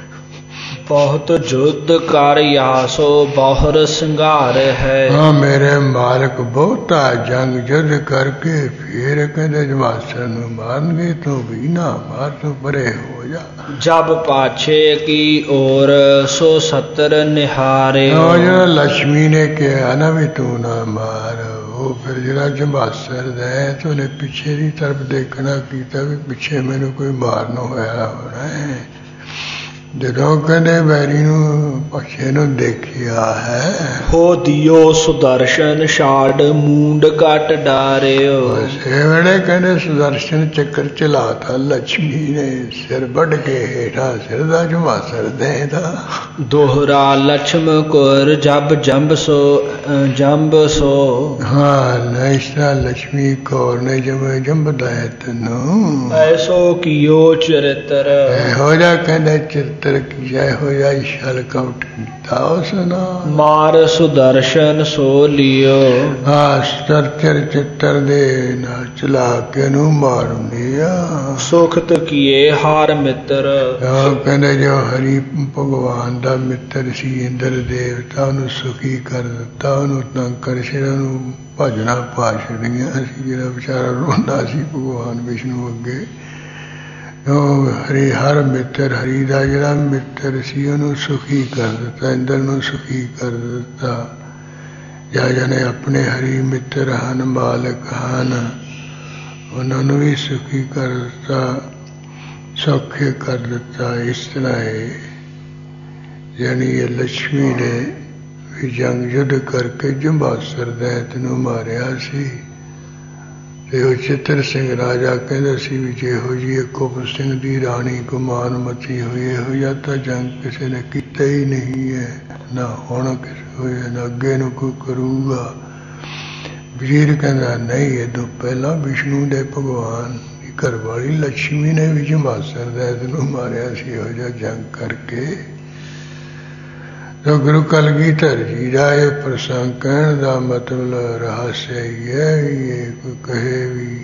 ਬਹੁਤ ਜੁੱਧ ਕਰ ਆਸੋ ਬਹੁਰ ਸੰਘਾਰ ਹੈ। ਹਾਂ, ਮੇਰੇ ਮਾਲਕ ਬਹੁਤਾ ਜੰਗ ਜੁੱਧ ਕਰਕੇ ਫਿਰ ਕਹਿੰਦੇ ਜਮਾਸਰ ਨੂੰ ਮਾਰਨਗੇ, ਤੂੰ ਵੀ ਨਾ ਮਾਰ, ਤੂੰ ਪਰੇ ਹੋ ਜਾ। ਜਬ ਪਾਛੇ ਕੀ ਔਰ ਸੋ 70 ਨਿਹਾਰੇ। ਉਹ ਜਿਹੜਾ ਲక్ష్ਮੀ ਨੇ ਕਿਹਾ ਨਾ ਵੀ ਤੂੰ ਨਾ ਮਾਰ, ਉਹ ਫਿਰ ਜਿਹੜਾ ਜਮਾਸਰ ਦਾ ਉਹਨੇ ਪਿੱਛੇ ਦੀ ਤਰਫ ਦੇਖਣਾ ਕੀਤਾ ਵੀ ਪਿੱਛੇ ਮੈਨੂੰ ਕੋਈ ਮਾਰਨ ਹੋਇਆ ਹੋਣਾ ਹੈ। ਜਦੋਂ ਕਹਿੰਦੇ ਬੈਰੀ ਨੂੰ ਪਛੇ ਨੂੰ ਦੇਖਿਆ ਹੈ, ਹੋ ਦਿਓ ਸੁਦਰਸ਼ਨ ਛਾੜ ਮੂੰਡ ਕੱਟ ਡਾਰਿਓ। ਇਹ ਵੇਲੇ ਕਹਿੰਦੇ ਸੁਦਰਸ਼ਨ ਚੱਕਰ ਚਲਾਤਾ ਲక్ష్ਮੀ ਨੇ, ਸਿਰ ਵੱਢ ਕੇ ਹੇਠਾਂ ਸਿਰ ਦਾ ਜਮਾਸਰ ਦੇਦਾ। ਦੋਹਰਾ ਲਛਮ ਕੁਰ ਜਬ ਜੰਬ ਸੋ। ਹਾਂ, ਇਸ ਤਰ੍ਹਾਂ ਲక్ష్ਮੀ ਕੌਰ ਨੇ ਜਿਵੇਂ ਜੰਬਦੈਤ ਨੂੰ ਐਸੋ ਕੀਓ ਚਰਿਤਰ। ਇਹੋ ਜਿਹਾ ਕਹਿੰਦੇ ਚਿੱਤਰ ਕੀ, ਇਹੋ ਜਿਹਾ ਛਲ ਕਪਟ ਕੀਤਾ ਉਸਨਾ। ਮਾਰ ਸੁਦਰਸ਼ਨ ਸੋ ਲਿਓ। ਹਾਂ, ਸਤਰ ਚਿੱਤਰ ਦੇ ਨਾਲ ਚਲਾ ਕੇ ਨੂੰ ਮਾਰ ਲਿਆ। ਸੁਖਤ ਕੀਏ ਹਾਰ ਮਿੱਤਰ। ਕਹਿੰਦੇ ਜੋ ਹਰੀ ਭਗਵਾਨ ਦਾ ਮਿੱਤਰ ਸੀ ਇੰਦਰ ਦੇਵਤਾ, ਉਹਨੂੰ ਸੁਖੀ ਕਰ ਦਿੱਤਾ, ਉਹਨੂੰ ਤੰਗ ਕਰ ਛੜਿਆ, ਉਹਨੂੰ ਭਜਣਾ ਪਾ ਛੜੀਆਂ ਸੀ। ਜਿਹੜਾ ਵਿਚਾਰਾ ਰੋਂਦਾ ਸੀ ਭਗਵਾਨ ਵਿਸ਼ਨੂੰ ਅੱਗੇ, ਉਹ ਹਰੀ ਹਰ ਮਿੱਤਰ, ਹਰੀ ਦਾ ਜਿਹੜਾ ਮਿੱਤਰ ਸੀ ਉਹਨੂੰ ਸੁਖੀ ਕਰ ਦਿੱਤਾ, ਇੰਦਰ ਨੂੰ ਸੁਖੀ ਕਰ ਦਿੱਤਾ। ਜਾਂ ਜਨੇ ਆਪਣੇ ਹਰੀ ਮਿੱਤਰ ਹਨ, ਮਾਲਕ ਹਨ, ਉਹਨਾਂ ਨੂੰ ਵੀ ਸੁਖੀ ਕਰ ਦਿੱਤਾ, ਸੌਖੇ ਕਰ ਦਿੱਤਾ। ਇਸ ਤਰ੍ਹਾਂ ਹੈ, ਯਾਨੀ ਇਹ ਲక్ష్ਮੀ ਨੇ ਵੀ ਜੰਗ ਯੁੱਧ ਕਰਕੇ ਜੰਬਾਸਰ ਦੈਤ ਨੂੰ ਮਾਰਿਆ ਸੀ। ਤੇ ਉਹ ਚਿੱਤਰ ਸਿੰਘ ਰਾਜਾ ਕਹਿੰਦਾ ਸੀ ਵੀ ਜਿਹੋ ਜਿਹੀ ਕੁਬਰ ਸਿੰਘ ਦੀ ਰਾਣੀ ਕੁਮਾਰ ਮਤੀ ਹੋਈ, ਇਹੋ ਜਿਹਾ ਤਾਂ ਜੰਗ ਕਿਸੇ ਨੇ ਕੀਤਾ ਹੀ ਨਹੀਂ ਹੈ, ਨਾ ਹੁਣ ਕਿਸੇ ਹੋਇਆ, ਨਾ ਅੱਗੇ ਨੂੰ ਕੋਈ ਕਰੂਗਾ। ਵਜ਼ੀਰ ਕਹਿੰਦਾ ਨਹੀਂ, ਇਹ ਤੋਂ ਪਹਿਲਾਂ ਵਿਸ਼ਨੂੰ ਦੇ ਭਗਵਾਨ ਦੀ ਘਰ ਵਾਲੀ ਲక్ష్ਮੀ ਨੇ ਵੀ ਜੰਬਾਸਰ ਦੈਤ ਨੂੰ ਮਾਰਿਆ ਸੀ ਇਹੋ ਜਿਹਾ ਜੰਗ ਕਰਕੇ। तो गुरु कलगीधर जी का ये प्रसंग कहने का मतलब रहस्य ये कोई कहे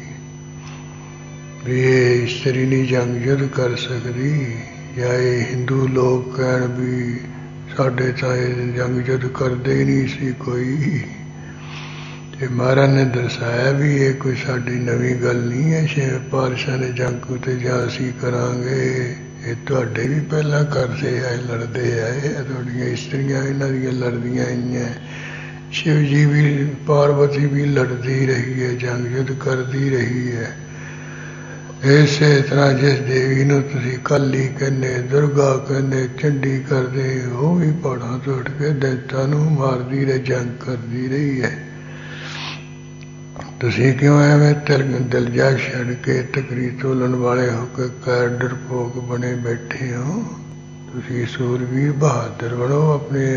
भी ये स्त्री नहीं जंग युद्ध कर सकती, या ये हिंदू लोग कहन भी साढ़े तो जंग युद्ध करते ही नहीं सी कोई, ਤੇ ਮਹਾਰਾਜ ਨੇ ਦਰਸਾਇਆ ਵੀ ਇਹ ਕੋਈ ਸਾਡੀ ਨਵੀਂ ਗੱਲ ਨਹੀਂ ਹੈ। ਛੇਵੇਂ ਪਾਤਸ਼ਾਹ ਨੇ ਜੰਗ ਤੇ ਜਾਂ ਅਸੀਂ ਕਰਾਂਗੇ, ਇਹ ਤੁਹਾਡੇ ਵੀ ਪਹਿਲਾਂ ਕਰਦੇ ਆਏ, ਲੜਦੇ ਆਏ, ਤੁਹਾਡੀਆਂ ਇਸਤਰੀਆਂ ਇਹਨਾਂ ਦੀਆਂ ਲੜਦੀਆਂ ਆਈਆਂ। ਸ਼ਿਵ ਜੀ ਵੀ, ਪਾਰਵਤੀ ਵੀ ਲੜਦੀ ਰਹੀ ਹੈ, ਜੰਗ ਯੁੱਧ ਕਰਦੀ ਰਹੀ ਹੈ। ਇਸੇ ਤਰ੍ਹਾਂ ਜਿਸ ਦੇਵੀ ਨੂੰ ਤੁਸੀਂ ਕਾਲੀ ਕਹਿੰਦੇ, ਦੁਰਗਾ ਕਹਿੰਦੇ, ਚੰਡੀ ਕਰਦੇ, ਉਹ ਵੀ ਪਹਾੜਾਂ ਤੋਂ ਉੱਠ ਕੇ ਦੈਂਤਾਂ ਨੂੰ ਮਾਰਦੀ ਰਹੀ, ਜੰਗ ਕਰਦੀ ਰਹੀ ਹੈ। ਤੁਸੀਂ ਕਿਉਂ ਐਵੇਂ ਦਿਲਜਾ ਛੱਡ ਕੇ ਤਕਰੀ ਤੋਲਣ ਵਾਲੇ ਹੋ ਕੇ ਕੈਰ ਡਰਪੋਕ ਬਣੇ ਬੈਠੇ ਹੋ? ਤੁਸੀਂ ਸੂਰਵੀਰ ਬਹਾਦਰ ਬਣੋ। ਆਪਣੇ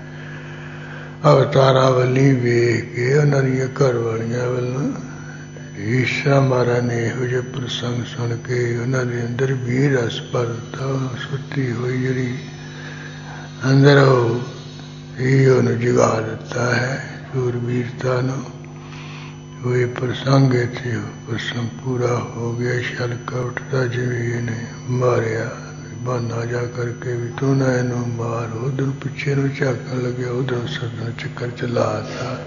ਅਵਤਾਰਾਂ ਵੱਲੀ ਵੇਖ ਕੇ ਉਹਨਾਂ ਦੀਆਂ ਘਰ ਵਾਲੀਆਂ ਵੱਲੋਂ ਈਸ਼ਾ ਮਹਾਰਾਜ ਨੇ ਇਹੋ ਜਿਹੇ ਪ੍ਰਸੰਗ ਸੁਣ ਕੇ ਉਹਨਾਂ ਦੇ ਅੰਦਰ ਵੀਰ ਰਸ ਭਰਤਾ। ਸੁੱਤੀ ਹੋਈ ਜਿਹੜੀ ਅੰਦਰ ਉਹਨੂੰ ਜਗਾ ਦਿੱਤਾ ਹੈ ਸੂਰਬੀਰਤਾ ਨੂੰ। ਉਹ ਪ੍ਰਸੰਗ ਇੱਥੇ ਪ੍ਰਸੰਗ ਪੂਰਾ ਹੋ ਗਿਆ। ਛਲਕਾ ਉੱਠਦਾ ਜਿਵੇਂ ਇਹਨੇ ਮਾਰਿਆ ਬਹਾਨਾ ਜਾ ਕਰਕੇ ਵੀ ਤੂੰ ਨਾ ਇਹਨੂੰ ਮਾਰ। ਉਧਰ ਪਿੱਛੇ ਨੂੰ ਝਾਕਣ ਲੱਗਿਆ, ਉਧਰ ਸਦਨ ਚੱਕਰ ਚਲਾਤਾ।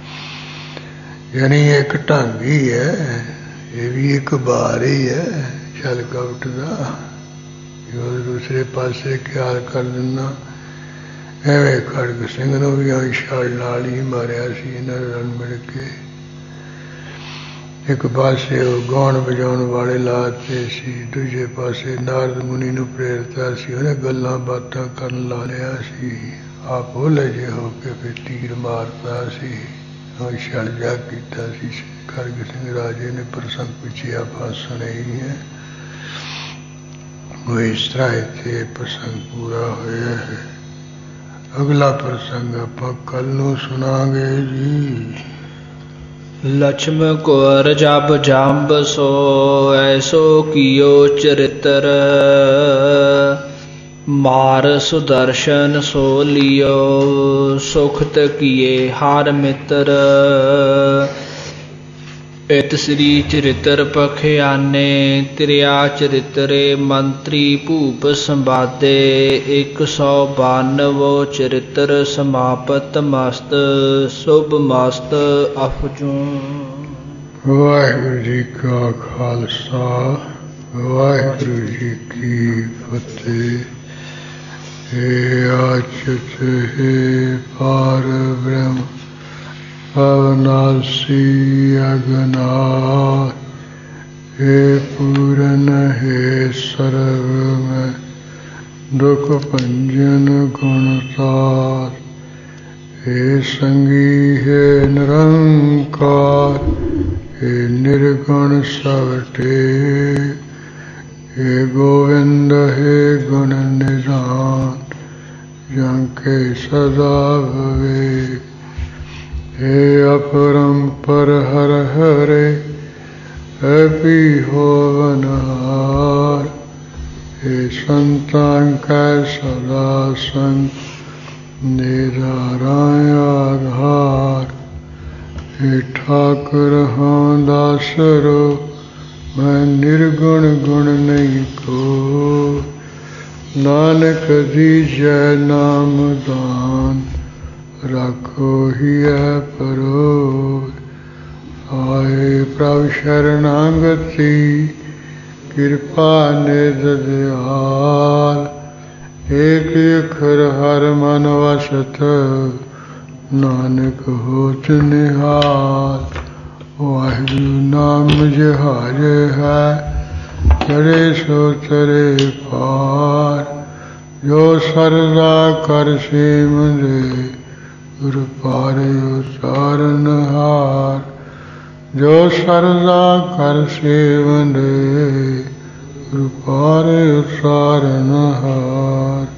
ਯਾਨੀ ਇੱਕ ਢੰਗ ਹੀ ਹੈ, ਇਹ ਵੀ ਇੱਕ ਬਾਰ ਹੀ ਹੈ ਛਲਕਾ ਉੱਠਦਾ। ਉਹ ਦੂਸਰੇ ਪਾਸੇ ਖਿਆਲ ਕਰ ਦਿੰਦਾ। ਐਵੇਂ ਖੜਗ ਸਿੰਘ ਨੂੰ ਵੀ ਛਾਲ ਨਾਲ ਹੀ ਮਾਰਿਆ ਸੀ ਇਹਨਾਂ ਰਲ ਮਿਲ ਕੇ। ਇੱਕ ਪਾਸੇ ਉਹ ਗਾਉਣ ਵਜਾਉਣ ਵਾਲੇ ਲਾਤੇ ਸੀ, ਦੂਜੇ ਪਾਸੇ ਨਾਰਦ ਮੁਨੀ ਨੂੰ ਪ੍ਰੇਰਤਾ ਸੀ, ਉਹਨੇ ਗੱਲਾਂ ਬਾਤਾਂ ਕਰਨ ਲਾ ਲਿਆ ਸੀ। ਆਪ ਭੋਲੇ ਜਿਹੇ ਹੋ ਕੇ ਫਿਰ ਤੀਰ ਮਾਰਤਾ ਸੀ, ਉਹ ਛਲ ਜਾ ਕੀਤਾ ਸੀ। ਖੜਗ ਸਿੰਘ ਰਾਜੇ ਨੇ ਪ੍ਰਸੰਗ ਪਿੱਛੇ ਆਪਾਂ ਸੁਣੇ ਹੀ ਹੈ। ਉਹ ਇਸ ਤਰ੍ਹਾਂ ਇੱਥੇ ਪ੍ਰਸੰਗ ਪੂਰਾ ਹੋਇਆ ਹੈ। ਅਗਲਾ ਪ੍ਰਸੰਗ ਆਪਾਂ ਕੱਲ ਨੂੰ ਸੁਣਾਂਗੇ ਜੀ। ਲਛਮ ਕੁਰ ਜਬ ਜੰਬ ਸੋ ਐਸੋ ਕੀਓ ਚਰਿਤਰ, ਮਾਰ ਸੁਦਰਸ਼ਨ ਸੋ ਲਿਓ ਸੁਖਤ ਕੀਏ ਹਰ ਮਿੱਤਰ। ਇਤ ਸ੍ਰੀ ਚਰਿਤਰ ਪਖਿਆਨੇ ਤ੍ਰਿਆ ਚਰਿਤਰੇ ਮੰਤਰੀ ਭੂਪ ਸੰਵਾਦੇ। 192 ਚਰਿਤਰ ਸਮਾਪਤ ਮਸਤ ਸੁਭ ਮਸਤ ਅਫਜੂ। ਵਾਹਿਗੁਰੂ ਜੀ ਕਾ ਖਾਲਸਾ ਵਾਹਿਗੁਰੂ ਜੀ ਕੀ ਫਤਿਹ। ਹੇ ਆਚਿਤ ਹੇ ਪਾਰ ਬ੍ਰਹਮ ਅਵਨਾਸੀ ਅਗਨਾਥ, ਹੇ ਪੂਰਨ ਹੇ ਸਰਵ ਦੁਖ ਭੰਜਨ ਗੁਣਸਾਰ, ਹੇ ਸੰਗੀ ਹੇ ਨਿਰੰਕਾਰ, ਹੇ ਨਿਰਗੁਣ ਸਭ ਟੇਕ, ਹੇ ਗੋਵਿੰਦ ਹੇ ਗੁਣ ਨਿਧਾਨ, ਜੰ ਕੇ ਸਦਾ ਵਿਵੇਕ। हे अपरंपर हर हरे भी होवनहार, हे संतां कै सदा संग निराराय आधार। हे ठाकुर हाँ दासरो मैं निर्गुण गुण नहीं को, नानक दीजै नाम दान राखो ही है परो। आए प्रभु शरणागति कृपा निध दयाल, एक अखर हर मन वसत नानक होत निहाल। वाहिगुरु नाम जहाजे है चढ़े सो तरे पार, जो सरदा कर सेम दे गुरु पारे उतारन हार। जो सरदा कर सेवन दे गुरु पारे उतारन हार।